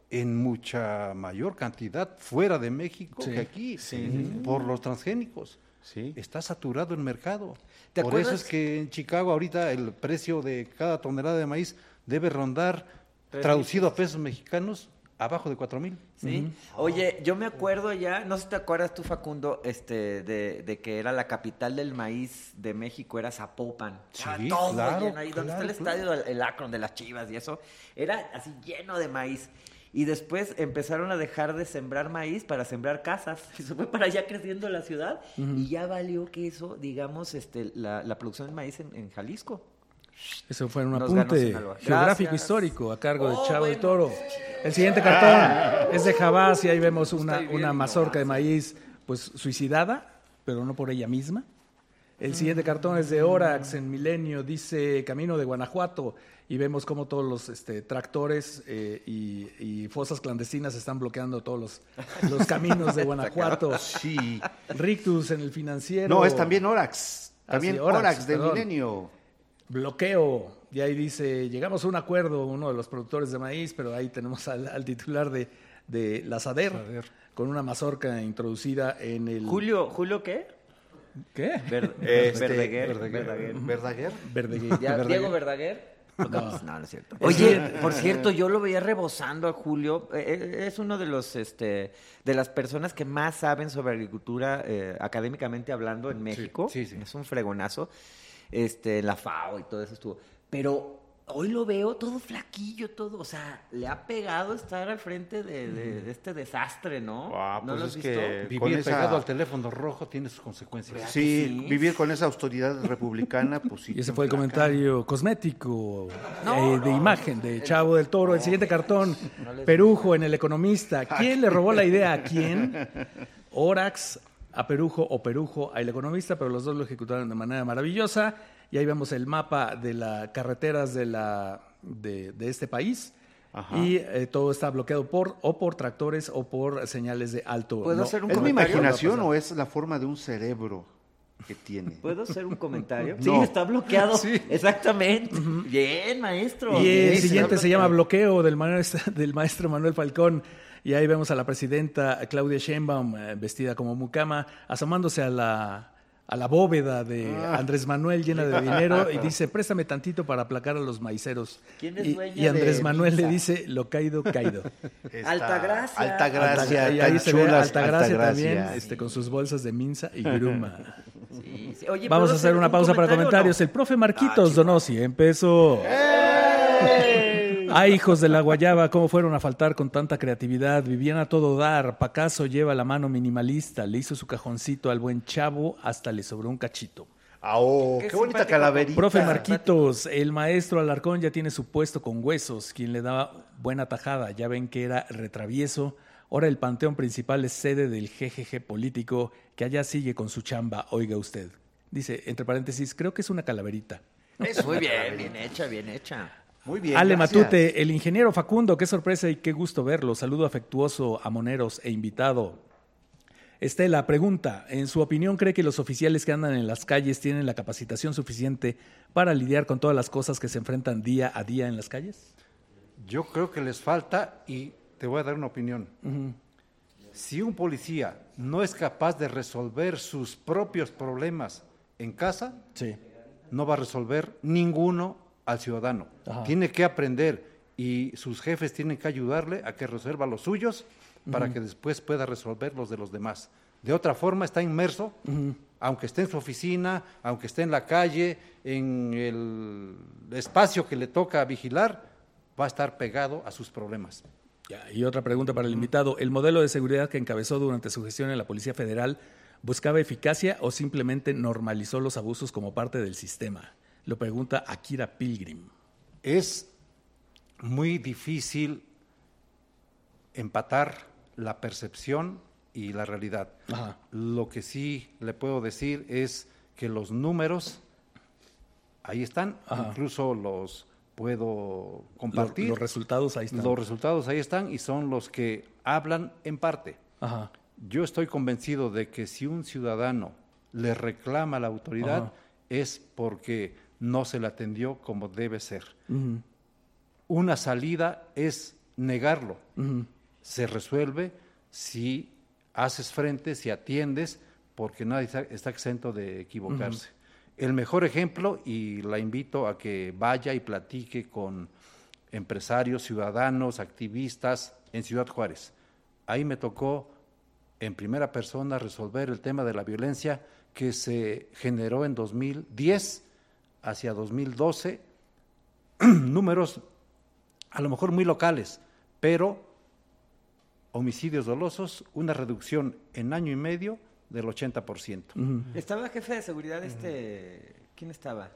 en mucha mayor cantidad fuera de México que aquí, por los transgénicos. Sí. Está saturado el mercado. ¿Te Por acuerdas? eso es que en Chicago ahorita el precio de cada tonelada de maíz debe rondar, 3,000 traducido a pesos mexicanos, abajo de 4,000. Sí. Oye, yo me acuerdo ya, no sé si te acuerdas tú, Facundo, de que era la capital del maíz de México, era Zapopan. Sí, Estaba todo claro, lleno ahí, donde está el estadio, el Akron de las Chivas y eso, era así lleno de maíz. Y después empezaron a dejar de sembrar maíz para sembrar casas. Y se fue para allá creciendo la ciudad. Y ya valió que eso, digamos, la producción de maíz en Jalisco. Eso fue un Nos ganó apunte Sinaloa. geográfico Gracias. histórico a cargo de Oh, Chavo del bueno. Toro. El siguiente cartón es de Jabás y ahí vemos una mazorca de maíz pues suicidada, pero no por ella misma. El siguiente cartón es de Orax en Milenio, dice Camino de Guanajuato, y vemos cómo todos los tractores y fosas clandestinas están bloqueando todos los caminos de Guanajuato. Sí. Rictus en el Financiero. No, es también Orax. También sí, Orax, Orax de perdón. Milenio. Bloqueo. Y ahí dice, llegamos a un acuerdo, uno de los productores de maíz, pero ahí tenemos al titular de la SADER, con una mazorca introducida en el... ¿Julio qué? ¿Qué? Verdaguer. ¿Verdaguer? Verdeguer. Diego Verdaguer. No. No es cierto. Oye, por cierto, yo lo veía rebosando a Julio. Es uno de los de las personas que más saben sobre agricultura académicamente hablando en México. sí. Es un fregonazo. La FAO y todo eso estuvo. Pero hoy lo veo todo flaquillo, todo, o sea, le ha pegado estar al frente de este desastre, ¿no? Ah, ¿No pues lo has es visto? que- Vivir con esa- pegado al teléfono rojo tiene sus consecuencias. Sí, Sí. vivir con esa austeridad republicana, pues sí. Y ese te fue el enflaca. comentario cosmético de imagen de Chavo del Toro. El siguiente cartón, Perujo en El Economista. ¿Quién le robó la idea a quién? Orax a Perujo o Perujo a El Economista, pero los dos lo ejecutaron de manera maravillosa. Y ahí vemos el mapa de las carreteras de este país. Ajá. Y todo está bloqueado por tractores o por señales de alto. ¿Puedo no. hacer un ¿Es mi comentario? imaginación o es la forma de un cerebro que tiene? ¿Puedo hacer un comentario? No. Sí, está bloqueado. Exactamente. Bien, maestro. Y el Bien, siguiente está se llama bloqueado. Bloqueo del maestro Manuel Falcón. Y ahí vemos a la presidenta Claudia Sheinbaum vestida como mucama, asomándose a la bóveda de Andrés Manuel llena de dinero y dice, préstame tantito para aplacar a los maiceros. ¿Quién es Y, dueña y Andrés de Manuel le Minsa? dice, lo caído, caído. Esta- Altagracia. Altagracia, Y ahí tan se ve chulas, Altagracia también, Altagracia. con sus bolsas de Minsa y Gruma. Sí, sí. Oye, Vamos ¿puedo a hacer una un pausa para comentario o no? comentarios. El profe Marquitos donó 100 pesos. Ay, hijos de la guayaba, ¿cómo fueron a faltar con tanta creatividad? Vivían a todo dar. Pacaso lleva la mano minimalista. Le hizo su cajoncito al buen Chavo, hasta le sobró un cachito. Qué bonita simpático. calaverita. Profe Marquitos, el maestro Alarcón ya tiene su puesto con Huesos, quien le daba buena tajada. Ya ven que era retravieso. Ahora el panteón principal es sede del jejeje político, que allá sigue con su chamba, oiga usted. Dice, entre paréntesis, creo que es una calaverita. Muy bien, bien hecha, bien hecha. Muy bien, Ale gracias. Matute, el ingeniero Facundo, qué sorpresa y qué gusto verlo. Saludo afectuoso a Moneros e invitado. Estela, pregunta, en su opinión, ¿cree que los oficiales que andan en las calles tienen la capacitación suficiente para lidiar con todas las cosas que se enfrentan día a día en las calles? Yo creo que les falta, y te voy a dar una opinión. Si un policía no es capaz de resolver sus propios problemas en casa, Sí. no va a resolver ninguno al ciudadano. Ajá. Tiene que aprender y sus jefes tienen que ayudarle a que resuelva los suyos para que después pueda resolver los de los demás. De otra forma está inmerso, aunque esté en su oficina, aunque esté en la calle, en el espacio que le toca vigilar, va a estar pegado a sus problemas. Ya, y otra pregunta para el invitado. ¿El modelo de seguridad que encabezó durante su gestión en la Policía Federal buscaba eficacia o simplemente normalizó los abusos como parte del sistema? Lo pregunta Akira Pilgrim. Es muy difícil empatar la percepción y la realidad. Ajá. Lo que sí le puedo decir es que los números ahí están, Ajá. incluso los puedo compartir. Los resultados ahí están. Los resultados ahí están y son los que hablan en parte. Ajá. Yo estoy convencido de que si un ciudadano le reclama a la autoridad Ajá. es porque no se le atendió como debe ser. Ujú. Una salida es negarlo. Se resuelve si haces frente, si atiendes, porque nadie está exento de equivocarse. El mejor ejemplo, y la invito a que vaya y platique con empresarios, ciudadanos, activistas en Ciudad Juárez. Ahí me tocó en primera persona resolver el tema de la violencia que se generó en 2010 hacia 2012, números a lo mejor muy locales, pero homicidios dolosos, una reducción en año y medio del 80%. Estaba jefe de seguridad ¿quién estaba?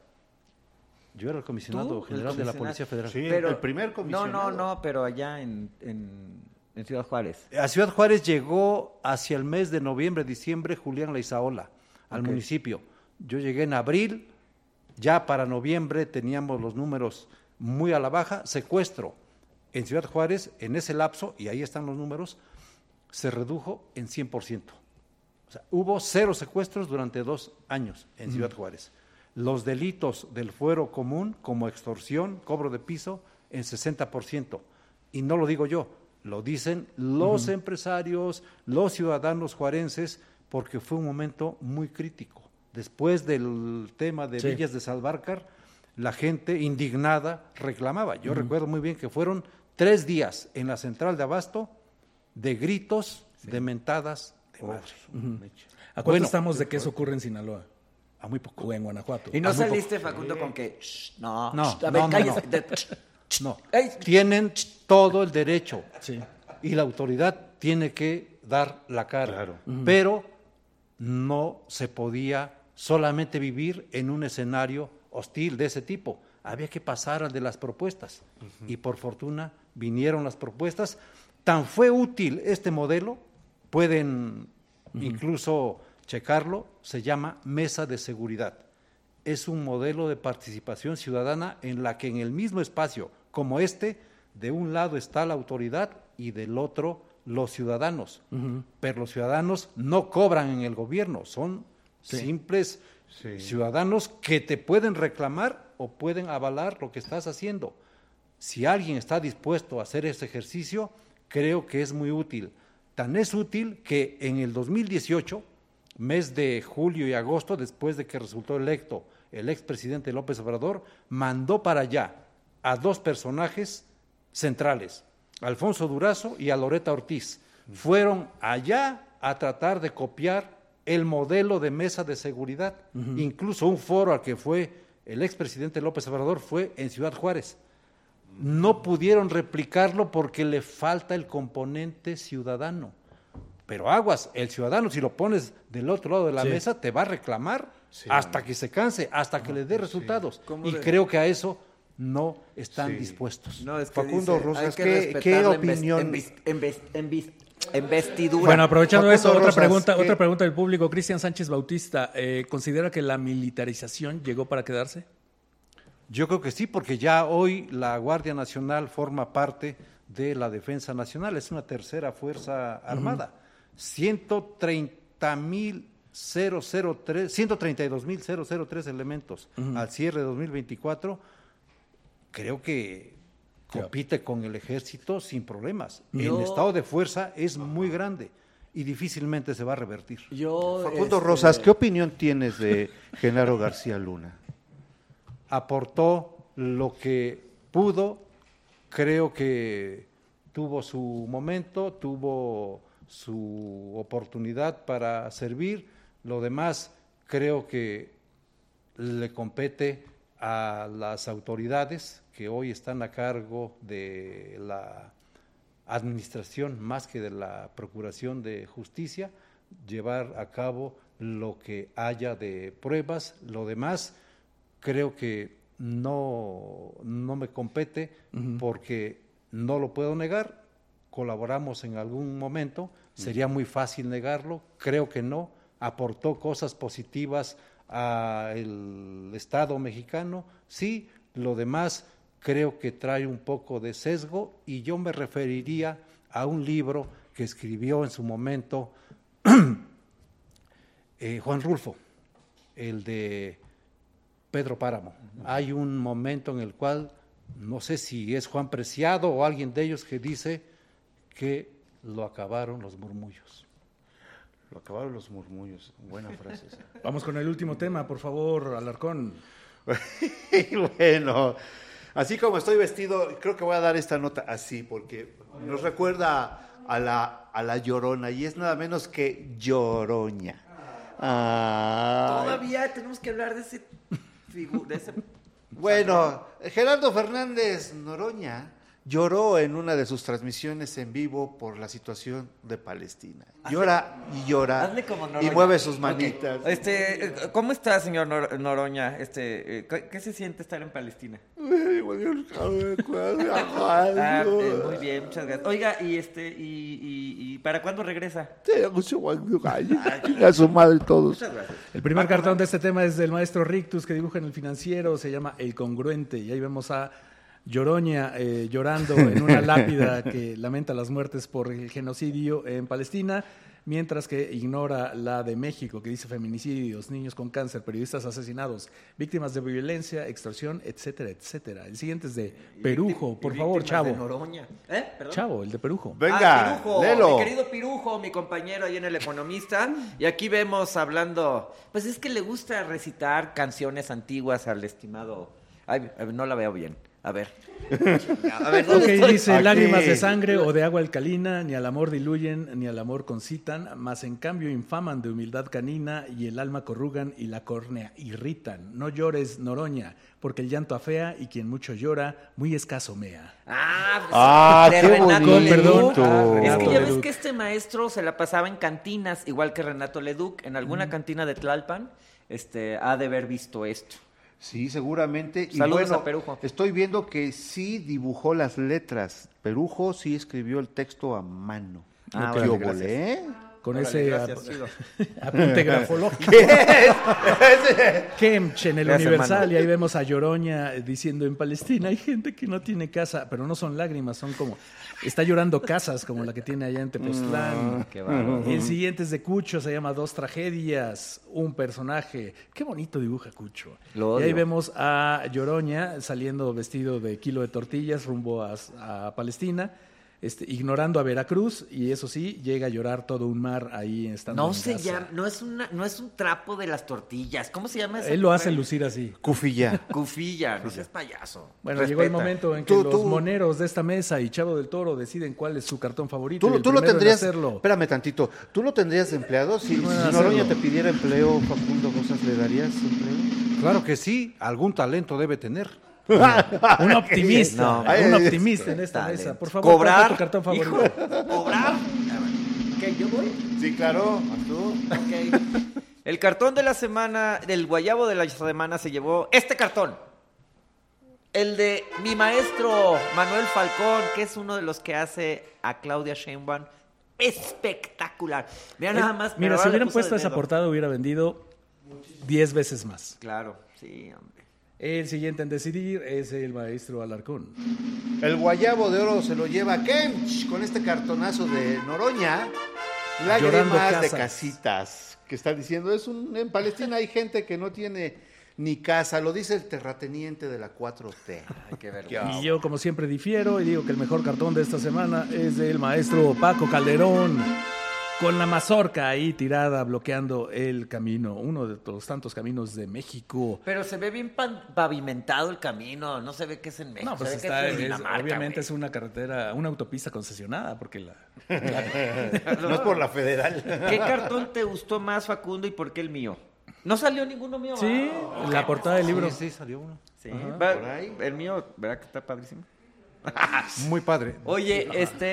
Yo era el comisionado ¿Tú? general de la Policía Federal. Sí, Pero, el primer comisionado. No, pero allá en Ciudad Juárez. A Ciudad Juárez llegó hacia el mes de noviembre, diciembre, Julián Leizaola al municipio. Yo llegué en abril, ya para noviembre teníamos los números muy a la baja. Secuestro en Ciudad Juárez, en ese lapso, y ahí están los números, se redujo en 100%. O sea, hubo 0 secuestros durante 2 años en Ciudad Juárez. Los delitos del fuero común, como extorsión, cobro de piso, en 60%. Y no lo digo yo, lo dicen los empresarios, los ciudadanos juarenses, porque fue un momento muy crítico. Después del tema de Villas de Salvarcar, la gente indignada reclamaba. Yo recuerdo muy bien que fueron 3 días en la central de Abasto de gritos, de mentadas de madre. ¿A cuánto estamos de que eso ocurre en Sinaloa? A muy poco. O en Guanajuato. Y no saliste, Facundo, con que No, a ver, no, cállese. No, Ey. tienen todo el derecho Sí. y la autoridad tiene que dar la cara, Claro. pero no se podía solamente vivir en un escenario hostil de ese tipo, había que pasar al de las propuestas y por fortuna vinieron las propuestas. Tan fue útil este modelo, pueden incluso checarlo, se llama Mesa de Seguridad. Es un modelo de participación ciudadana en la que en el mismo espacio como de un lado está la autoridad y del otro los ciudadanos. Pero los ciudadanos no cobran en el gobierno, son simples ciudadanos que te pueden reclamar o pueden avalar lo que estás haciendo. Si alguien está dispuesto a hacer ese ejercicio, creo que es muy útil. Tan es útil que en el 2018, mes de julio y agosto, después de que resultó electo el expresidente López Obrador, mandó para allá a 2 personajes centrales, Alfonso Durazo y a Loreta Ortiz. Fueron allá a tratar de copiar el modelo de mesa de seguridad. Incluso un foro al que fue el expresidente López Obrador fue en Ciudad Juárez. No pudieron replicarlo porque le falta el componente ciudadano. Pero aguas, el ciudadano, si lo pones del otro lado de la mesa, te va a reclamar hasta que se canse, hasta que le dé resultados. Y creo que a eso no están dispuestos. No, es que Facundo dice, Rosas, hay que ¿qué respetar la opinión? investidura. Bueno, aprovechando Facundo eso, otra Rosas, otra pregunta del público. Cristian Sánchez Bautista, ¿considera que la militarización llegó para quedarse? Yo creo que sí, porque ya hoy la Guardia Nacional forma parte de la Defensa Nacional, es una tercera fuerza armada. 132.003 elementos al cierre de 2024, creo que compite con el ejército sin problemas. El estado de fuerza es muy grande y difícilmente se va a revertir. Facundo Rosas, ¿qué opinión tienes de Genaro García Luna? Aportó lo que pudo, creo que tuvo su momento, tuvo su oportunidad para servir, lo demás creo que le compete a las autoridades que hoy están a cargo de la administración más que de la Procuración de Justicia, llevar a cabo lo que haya de pruebas, lo demás creo que no me compete porque no lo puedo negar, colaboramos en algún momento, sería muy fácil negarlo, creo que no, aportó cosas positivas al Estado mexicano, sí, lo demás creo que trae un poco de sesgo y yo me referiría a un libro que escribió en su momento Juan Rulfo, el de Pedro Páramo. Hay un momento en el cual no sé si es Juan Preciado o alguien de ellos que dice que lo acabaron los murmullos. Lo acabaron los murmullos. Buena frase esa. Vamos con el último tema, por favor, Alarcón. Bueno, así como estoy vestido, creo que voy a dar esta nota así, porque nos recuerda a la Llorona, y es nada menos que Lloroña. Todavía tenemos que hablar de ese... Bueno, Gerardo Fernández Noroña lloró en una de sus transmisiones en vivo por la situación de Palestina. Llora y llora Hazle como y Noroña. mueve sus manitas. Okay. ¿Cómo está, señor Noroña? ¿Qué se siente estar en Palestina? Muy bien, muchas gracias. Oiga, y ¿para cuándo regresa? A su madre todos. Muchas gracias. El primer cartón de este tema es del maestro Rictus, que dibuja en El Financiero, se llama El Congruente, y ahí vemos a Lloroña llorando en una lápida que lamenta las muertes por el genocidio en Palestina, mientras que ignora la de México, que dice feminicidios, niños con cáncer, periodistas asesinados, víctimas de violencia, extorsión, etcétera, etcétera. El siguiente es de Perujo, por favor, Chavo. De Noroña. ¿Perdón? Chavo, el de Perujo. Venga, Pirujo, léelo. mi querido Pirujo, mi compañero ahí en El Economista. Y aquí vemos hablando, pues es que le gusta recitar canciones antiguas al estimado... Ay, no la veo bien. A ver, Ok, ¿dónde dice, Aquí. lágrimas de sangre o de agua alcalina, ni al amor diluyen, ni al amor concitan, mas en cambio infaman de humildad canina, y el alma corrugan y la córnea irritan. No llores, Noroña, porque el llanto afea, y quien mucho llora, muy escaso mea. de qué Renato bonito. Leduc. Es Renato que ya ves Leduc. que este maestro se la pasaba en cantinas, igual que Renato Leduc. En alguna cantina de Tlalpan, ha de haber visto esto. Sí, seguramente. Y Saludos bueno, a Perujo. estoy viendo que sí dibujó las letras. Perujo sí escribió el texto a mano. Ah, ¿Qué órale, óvole, ¿eh? Con Órale, ese gracias, chido. apunte grafológico. Kemch en el Gracias, Universal, hermano. y ahí vemos a Lloroña diciendo, en Palestina hay gente que no tiene casa, pero no son lágrimas, son como, está llorando casas como la que tiene allá en Tepoztlán. Qué bárbaro. El siguiente es de Cucho, se llama Dos Tragedias, un personaje. Qué bonito dibuja Cucho. Lo Y ahí odio. vemos a Lloroña saliendo vestido de kilo de tortillas rumbo a Palestina. Ignorando a Veracruz, y eso sí, llega a llorar todo un mar ahí estando No en se Gaza. llama, no es un trapo de las tortillas. ¿Cómo se llama eso? Él lo hace lucir así. Cufilla. Cufilla, no seas payaso. Bueno, llegó el Respeta. momento en que los moneros de esta mesa y Chavo del Toro deciden cuál es su cartón favorito. y el Tú lo primero en tendrías, hacerlo. espérame tantito, ¿tú lo tendrías de empleado? Si Bueno, Noroña hacerlo. te pidiera empleo, Facundo Rosas, ¿le darías empleo? Claro que sí, algún talento debe tener. Un optimista, No. un optimista en esta Talento. mesa. Por favor, Cobrar. ¿cuál es tu cartón favorito? Hijo, cobrar. ¿Qué, yo voy? Sí, claro, ¿vas tú? Ok. El cartón de la semana, del guayabo de la semana, se llevó este cartón. El de mi maestro Manuel Falcón, que es uno de los que hace a Claudia Sheinbaum. Espectacular. Mira nada más. Mira, pero si ahora le hubieran puso puesto el esa dedo. portada, hubiera vendido 10 veces más. Claro, sí, hombre. El siguiente en decidir es el maestro Alarcón. El guayabo de oro se lo lleva Kemch con este cartonazo de Noroña. Llorando Lágrimas de casas. casitas. Que está diciendo, en Palestina hay gente que no tiene ni casa. Lo dice el terrateniente de la 4T. Ay, qué vergüenza. Y yo, como siempre, difiero y digo que el mejor cartón de esta semana es del maestro Paco Calderón, con la mazorca ahí tirada, bloqueando el camino, uno de los tantos caminos de México. Pero se ve bien pavimentado el camino, no se ve que es en México. No, pues se ve que está, es en Dinamarca, obviamente güey. es una carretera, una autopista concesionada, porque No es por la federal. ¿Qué cartón te gustó más, Facundo, y por qué el mío? No salió ninguno mío. sí, ¿verdad? la portada del libro. Sí, salió uno. Sí, por ahí. el mío, ¿verdad que está padrísimo? Muy padre. Oye,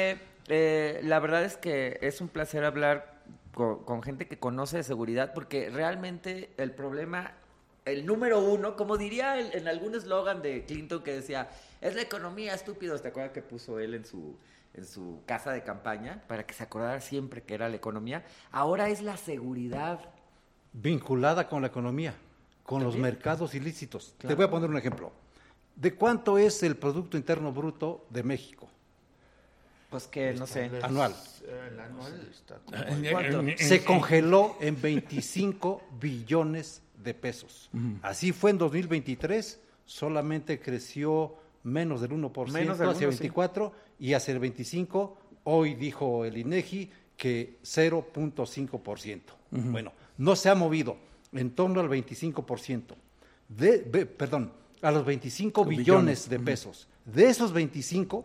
la verdad es que es un placer hablar con gente que conoce de seguridad, porque realmente el problema, el número uno, como diría en algún eslogan de Clinton que decía, es la economía, estúpidos. ¿Te acuerdas que puso él en su casa de campaña para que se acordara siempre que era la economía? Ahora es la seguridad. Vinculada con la economía, con los mercados ilícitos. Te voy a poner un ejemplo. ¿De cuánto es el Producto Interno Bruto de México? Pues que, no sé. Anual. El anual está... ¿Cuánto? Se congeló en 25 billones de pesos. Así fue en 2023, solamente creció menos del 1%, Menos del hacia 1, sí. 24, y hacia el 25, hoy dijo el INEGI que 0.5%. Bueno, no se ha movido en torno al 25%. Perdón, a los 25 billones de pesos. De esos 25,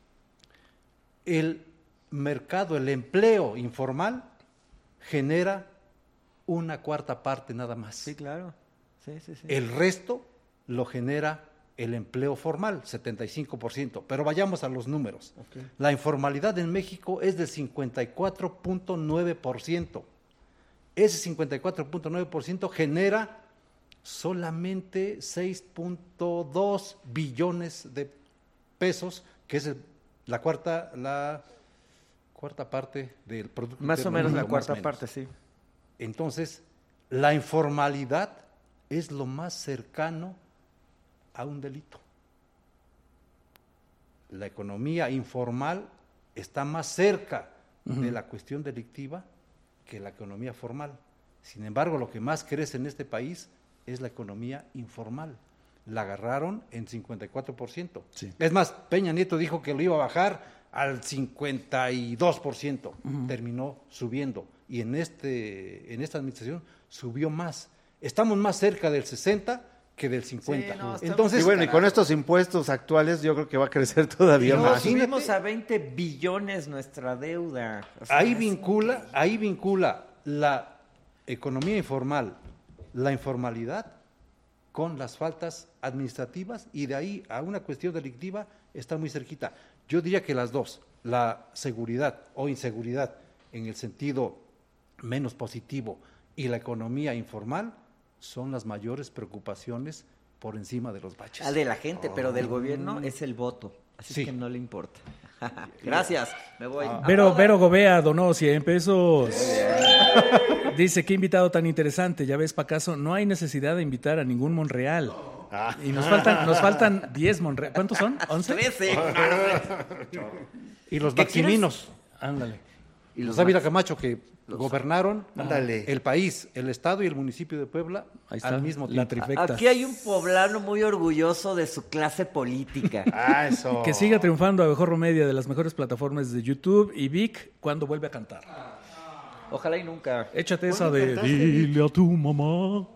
el mercado, el empleo informal genera una cuarta parte nada más. Sí, claro. Sí. El resto lo genera el empleo formal, 75%. Pero vayamos a los números. Okay. La informalidad en México es del 54.9%. Ese 54.9% genera solamente 6.2 billones de pesos, que es la cuarta parte del Producto Más o Interno menos la Bruto, cuarta más o menos. parte, sí. Entonces, la informalidad es lo más cercano a un delito. La economía informal está más cerca de la cuestión delictiva que la economía formal. Sin embargo, lo que más crece en este país es la economía informal. La agarraron en 54%. Sí. Es más, Peña Nieto dijo que lo iba a bajar al 52%. Terminó subiendo. Y en esta administración subió más. Estamos más cerca del 60% que del 50%. Sí, no, Entonces, Y bueno, y con estos impuestos actuales yo creo que va a crecer todavía Y no, más. sí, Subimos a 20 billones nuestra deuda. O sea, ahí es vincula la economía informal, la informalidad con las faltas administrativas, y de ahí a una cuestión delictiva está muy cerquita. Yo diría que las dos, la seguridad o inseguridad en el sentido menos positivo y la economía informal son las mayores preocupaciones por encima de los baches. de la gente, pero del gobierno es el voto. Así Sí. que no le importa. Gracias, me voy. Vero Gobea donó 100 pesos. Dice, qué invitado tan interesante. Ya ves, Pacaso, no hay necesidad de invitar a ningún Monreal. Y nos faltan 10 Monreal. ¿Cuántos son? ¿11? 13. Y los ¿Qué maximinos, Ándale. Y los Ávila Camacho, que gobernaron Ándale. el país, el estado y el municipio de Puebla Ahí está, al mismo la tiempo. trifecta. Aquí hay un poblano muy orgulloso de su clase política. Ah, eso. Que siga triunfando Abejorro Media de las mejores plataformas de YouTube, y Vic cuando vuelve a cantar. Ojalá y nunca. Échate esa de dile a tu mamá.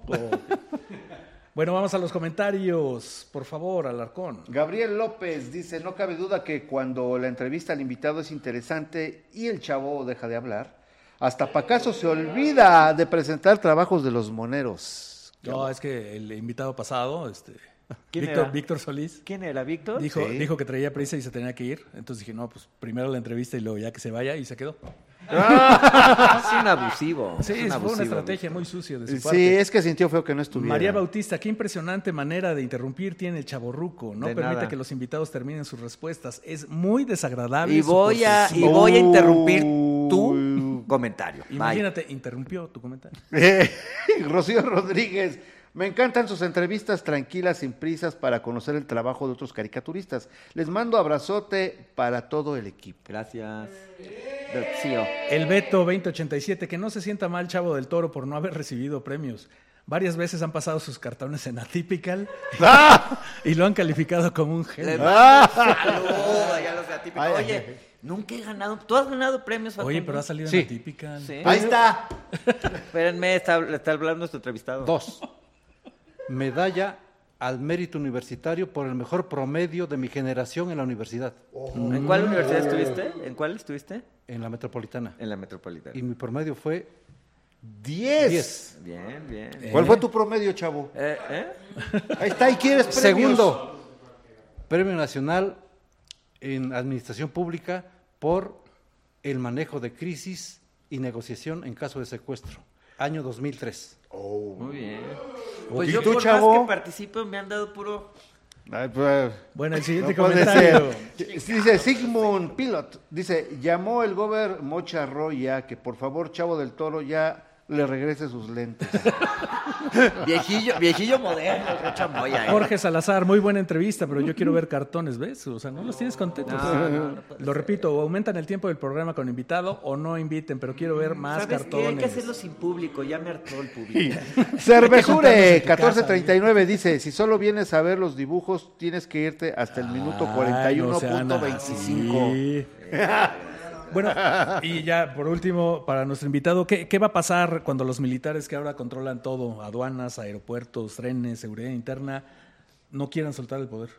Bueno, vamos a los comentarios. Por favor, Alarcón. Gabriel López dice, no cabe duda que cuando la entrevista al invitado es interesante y el chavo deja de hablar, hasta Pacaso se olvida de presentar trabajos de los moneros. No, es que el invitado pasado, ¿Quién era? Víctor Solís, ¿Quién era, Víctor? dijo que traía prisa y se tenía que ir. Entonces dije, no, pues primero la entrevista y luego ya que se vaya, y se quedó. Es un abusivo. Sí, es un fue abusivo, una estrategia muy sucia de su Sí, parte. es que sintió feo que no estuviera. María Bautista, qué impresionante manera de interrumpir tiene el chavorruco. No De permite nada. que los invitados terminen sus respuestas. Es muy desagradable. Y su voy a posesión. interrumpir tu comentario. Bye. Imagínate, interrumpió tu comentario. Rocío Rodríguez, me encantan sus entrevistas tranquilas, sin prisas, para conocer el trabajo de otros caricaturistas. Les mando abrazote para todo el equipo. Gracias. Rocío. El Beto 2087, que no se sienta mal Chavo del Toro por no haber recibido premios. Varias veces han pasado sus cartones en Atypical y lo han calificado como un Les genio. mando un saludo allá a los de Atípico. Ay, Oye, nunca he ganado. ¿Tú has ganado premios, Oye, Facundo? pero ha salido Sí. en Atypical. Sí. Ahí está. Espérenme, está hablando nuestro entrevistado. 2. Medalla al mérito universitario por el mejor promedio de mi generación en la universidad, ¿En cuál universidad estuviste? ¿En cuál estuviste? en la Metropolitana. En la Metropolitana. Y mi promedio fue 10. 10. Bien, bien. ¿Cuál fue tu promedio, chavo? ¿Eh? Ahí está, ¿y quieres premios? Segundo, Premio Nacional en Administración Pública por el manejo de crisis y negociación en caso de secuestro, año 2003. Muy bien. ¿Y Pues yo tú, por chavo? más que participo me han dado puro... Ay, pues, Bueno, el siguiente no puede comentario. ser. Dice Sigmund Pilot, dice, llamó el gober Mocha Roya que por favor Chavo del Toro ya le regrese sus lentes. Viejillo moderno, Rocha Moya. Jorge Salazar, muy buena entrevista, pero yo quiero ver cartones, ¿ves? O sea, no los tienes contentos. No Lo repito, o aumentan el tiempo del programa con invitado o no inviten, pero quiero ver más ¿Sabes cartones. qué? Hay que hacerlo sin público, ya me hartó el público. Cervejure Hay que juntarnos en tu 1439 dice, si solo vienes a ver los dibujos, tienes que irte hasta el minuto Ay, no sean 41.25. así. Bueno, y ya por último, para nuestro invitado, ¿qué va a pasar cuando los militares que ahora controlan todo, aduanas, aeropuertos, trenes, seguridad interna, no quieran soltar el poder?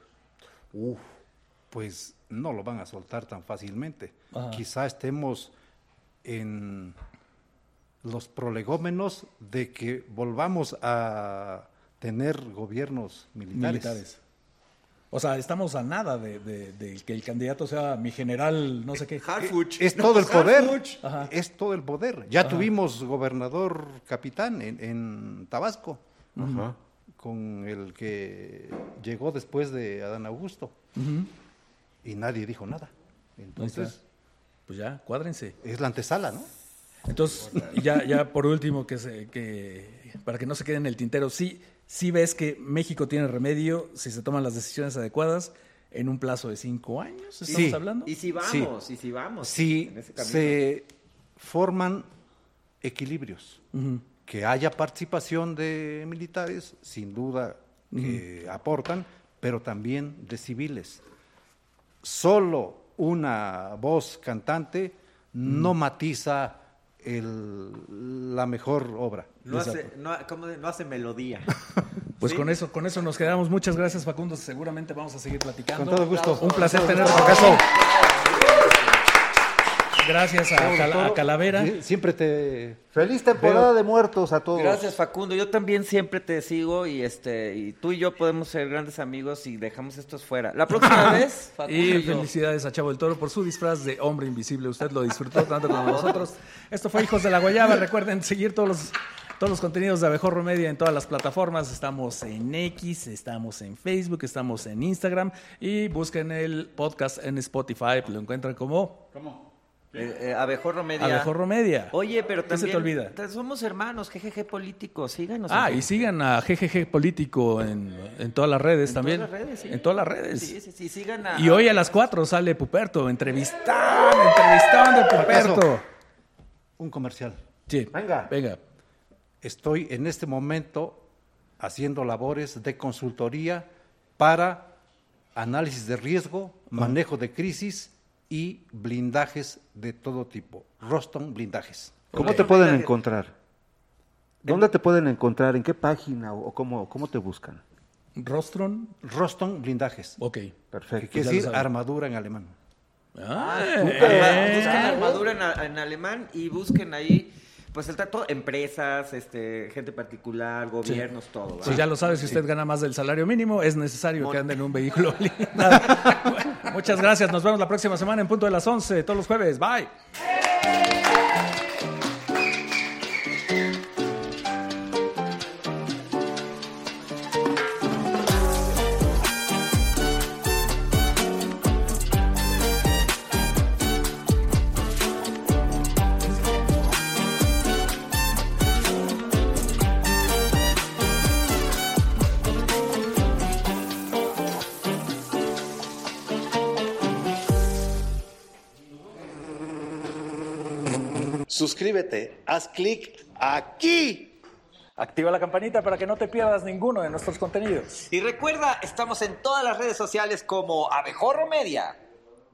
Pues no lo van a soltar tan fácilmente. Ajá. Quizá estemos en los prolegómenos de que volvamos a tener gobiernos militares. O sea, estamos a nada de que el candidato sea mi general, no sé qué. Harfuch. Es todo el poder. Ajá. Es todo el poder. Ya tuvimos gobernador capitán en Tabasco, con el que llegó después de Adán Augusto. Y nadie dijo nada. Entonces, Pues ya, cuádrense. es la antesala, ¿no? Entonces, ya por último, para que no se quede en el tintero, sí ves que México tiene remedio si se toman las decisiones adecuadas en un plazo de 5 años, ¿estamos Sí. hablando? Y si vamos Si en ese camino. se forman equilibrios, Ujú. que haya participación de militares, sin duda que aportan, pero también de civiles. Solo una voz cantante no matiza la mejor obra. No hace melodía. Pues ¿Sí? con eso nos quedamos. Muchas gracias, Facundo. Seguramente vamos a seguir platicando. Con todo gusto. Un placer tenerlo. ¿Acaso? Gracias a Calavera. Siempre te... Feliz temporada de muertos a todos. Gracias, Facundo. Yo también siempre te sigo y tú y yo podemos ser grandes amigos si dejamos estos fuera. La próxima vez, Facundo Y yo. felicidades a Chavo del Toro por su disfraz de hombre invisible. Usted lo disfrutó tanto como nosotros. Esto fue Hijos de la Guayaba. Recuerden seguir todos los contenidos de Abejorro Media en todas las plataformas. Estamos en X, estamos en Facebook, estamos en Instagram y busquen el podcast en Spotify. Lo encuentran como Abejorro Media. Abejorro Media. Oye, pero ¿Qué también se te olvida? somos hermanos, GGG Político, síganos. Y sigan a GGG Político en todas las redes también. todas las redes, sí. En todas las redes. Sí, sigan a... Y hoy a las 4 sale Puperto, entrevistón de Puperto. Un comercial. Sí, venga. Estoy en este momento haciendo labores de consultoría para análisis de riesgo, manejo de crisis y blindajes de todo tipo. Roston Blindajes. ¿Cómo te pueden encontrar? ¿Dónde te pueden encontrar? ¿En qué página? ¿O cómo te buscan? Rostron, Roston Blindajes. ok. Perfecto. Que quiere ya lo decir saben. armadura en alemán. Busquen armadura en alemán y busquen ahí, pues el trato, empresas, gente particular, gobiernos, todo. ¿va? Pues ya lo sabe, si usted gana más del salario mínimo, es necesario que ande en un vehículo blindado. Bueno, muchas gracias, nos vemos la próxima semana en punto de las 11, todos los jueves. Bye. Suscríbete, haz clic aquí. Activa la campanita para que no te pierdas ninguno de nuestros contenidos. Y recuerda, estamos en todas las redes sociales como Abejorro Media.